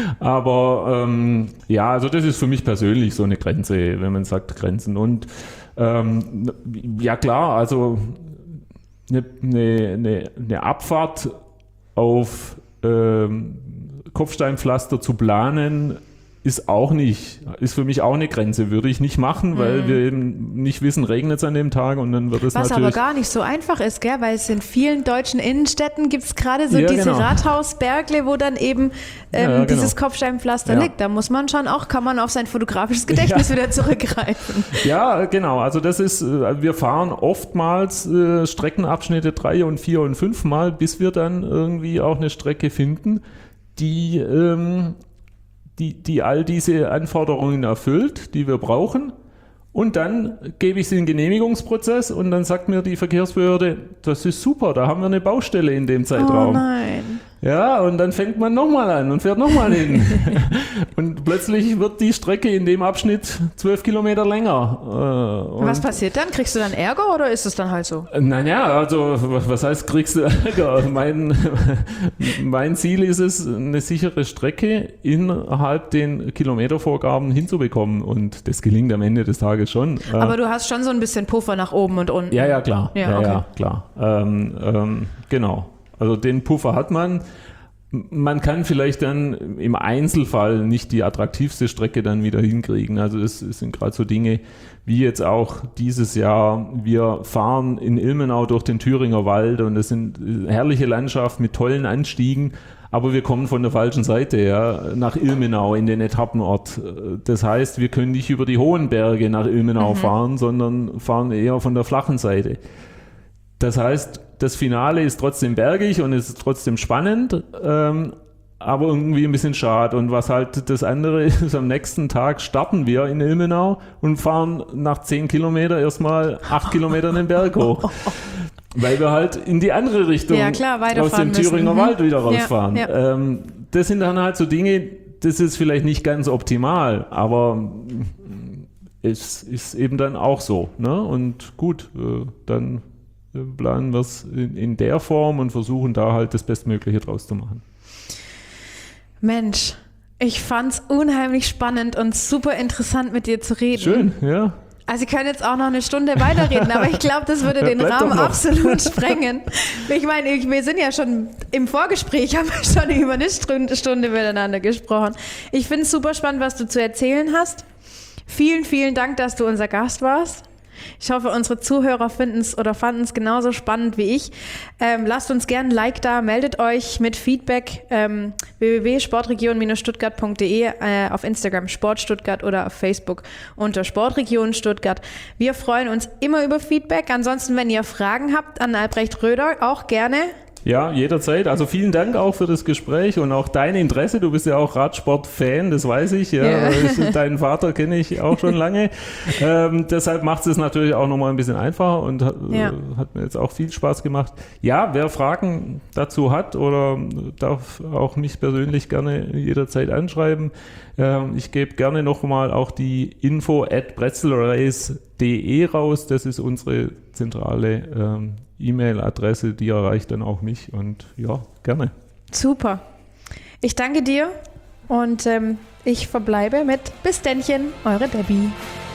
Aber ähm, ja, also das ist für mich persönlich so eine Grenze, wenn man sagt Grenzen. Und ähm, ja klar, also eine, eine, eine Abfahrt auf ähm, Kopfsteinpflaster zu planen, ist auch nicht, ist für mich auch eine Grenze, würde ich nicht machen, weil mhm. wir eben nicht wissen, regnet es an dem Tag und dann wird es Was natürlich... aber gar nicht so einfach ist, gell? Weil es in vielen deutschen Innenstädten gibt es gerade so ja, diese genau. Rathausbergle, wo dann eben ähm, ja, genau. dieses Kopfsteinpflaster ja. liegt. Da muss man schon auch, kann man auf sein fotografisches Gedächtnis ja. wieder zurückgreifen. Ja, genau. Also das ist, wir fahren oftmals äh, Streckenabschnitte drei und vier und fünf Mal, bis wir dann irgendwie auch eine Strecke finden, die... Ähm, Die, die all diese Anforderungen erfüllt, die wir brauchen. Und dann gebe ich sie in den Genehmigungsprozess und dann sagt mir die Verkehrsbehörde, das ist super, da haben wir eine Baustelle in dem Zeitraum. Oh nein. Ja, und dann fängt man nochmal an und fährt nochmal hin. Und plötzlich wird die Strecke in dem Abschnitt zwölf Kilometer länger. Und was passiert dann? Kriegst du dann Ärger oder ist es dann halt so? Naja, also was heißt, kriegst du Ärger? Mein, mein Ziel ist es, eine sichere Strecke innerhalb den Kilometervorgaben hinzubekommen. Und das gelingt am Ende des Tages schon. Aber du hast schon so ein bisschen Puffer nach oben und unten. Ja, ja, klar. Ja, ja, okay. ja klar. Ähm, ähm, genau. Also den Puffer hat man. Man kann vielleicht dann im Einzelfall nicht die attraktivste Strecke dann wieder hinkriegen. Also das, das sind gerade so Dinge wie jetzt auch dieses Jahr. Wir fahren in Ilmenau durch den Thüringer Wald und das sind herrliche Landschaften mit tollen Anstiegen. aber wir kommen von der falschen Seite, ja, nach Ilmenau in den Etappenort. Das heißt, wir können nicht über die hohen Berge nach Ilmenau mhm. fahren, sondern fahren eher von der flachen Seite. Das heißt, das Finale ist trotzdem bergig und ist trotzdem spannend, ähm, aber irgendwie ein bisschen schade. Und was halt das andere ist, am nächsten Tag starten wir in Ilmenau und fahren nach zehn Kilometer erstmal acht Kilometer den Berg hoch. Weil wir halt in die andere Richtung ja, klar, aus dem Thüringer müssen. Wald wieder rausfahren. Ja, ja. Ähm, das sind dann halt so Dinge, das ist vielleicht nicht ganz optimal, aber es ist eben dann auch so. Ne? Und gut, äh, dann planen wir es in, in der Form und versuchen da halt das Bestmögliche draus zu machen. Mensch, ich fand's unheimlich spannend und super interessant mit dir zu reden. Schön, ja. Also ich kann jetzt auch noch eine Stunde weiterreden, aber ich glaube, das würde den Rahmen absolut sprengen. Ich meine, wir sind ja schon im Vorgespräch, haben wir schon über eine Stunde miteinander gesprochen. Ich finde es super spannend, was du zu erzählen hast. Vielen, vielen Dank, dass du unser Gast warst. Ich hoffe, unsere Zuhörer finden es oder fanden es genauso spannend wie ich. Ähm, lasst uns gerne ein Like da, meldet euch mit Feedback ähm, w w w punkt sportregion stuttgart punkt d e, äh, auf Instagram Sport Stuttgart oder auf Facebook unter Sportregion Stuttgart. Wir freuen uns immer über Feedback. Ansonsten, wenn ihr Fragen habt an Albrecht Röder, auch gerne. Ja, jederzeit. Also vielen Dank auch für das Gespräch und auch dein Interesse. Du bist ja auch Radsport-Fan, das weiß ich. Ja. Ja. Deinen Vater kenne ich auch schon lange. ähm, deshalb macht es natürlich auch nochmal ein bisschen einfacher und hat, ja. äh, hat mir jetzt auch viel Spaß gemacht. Ja, wer Fragen dazu hat oder darf auch mich persönlich gerne jederzeit anschreiben. Ähm, ich gebe gerne nochmal auch die info at bretzelrace punkt de raus. Das ist unsere zentrale ähm, E-Mail-Adresse, die erreicht dann auch mich und ja, gerne. Super. Ich danke dir und ähm, ich verbleibe mit Bis Dennchen, eure Debbie.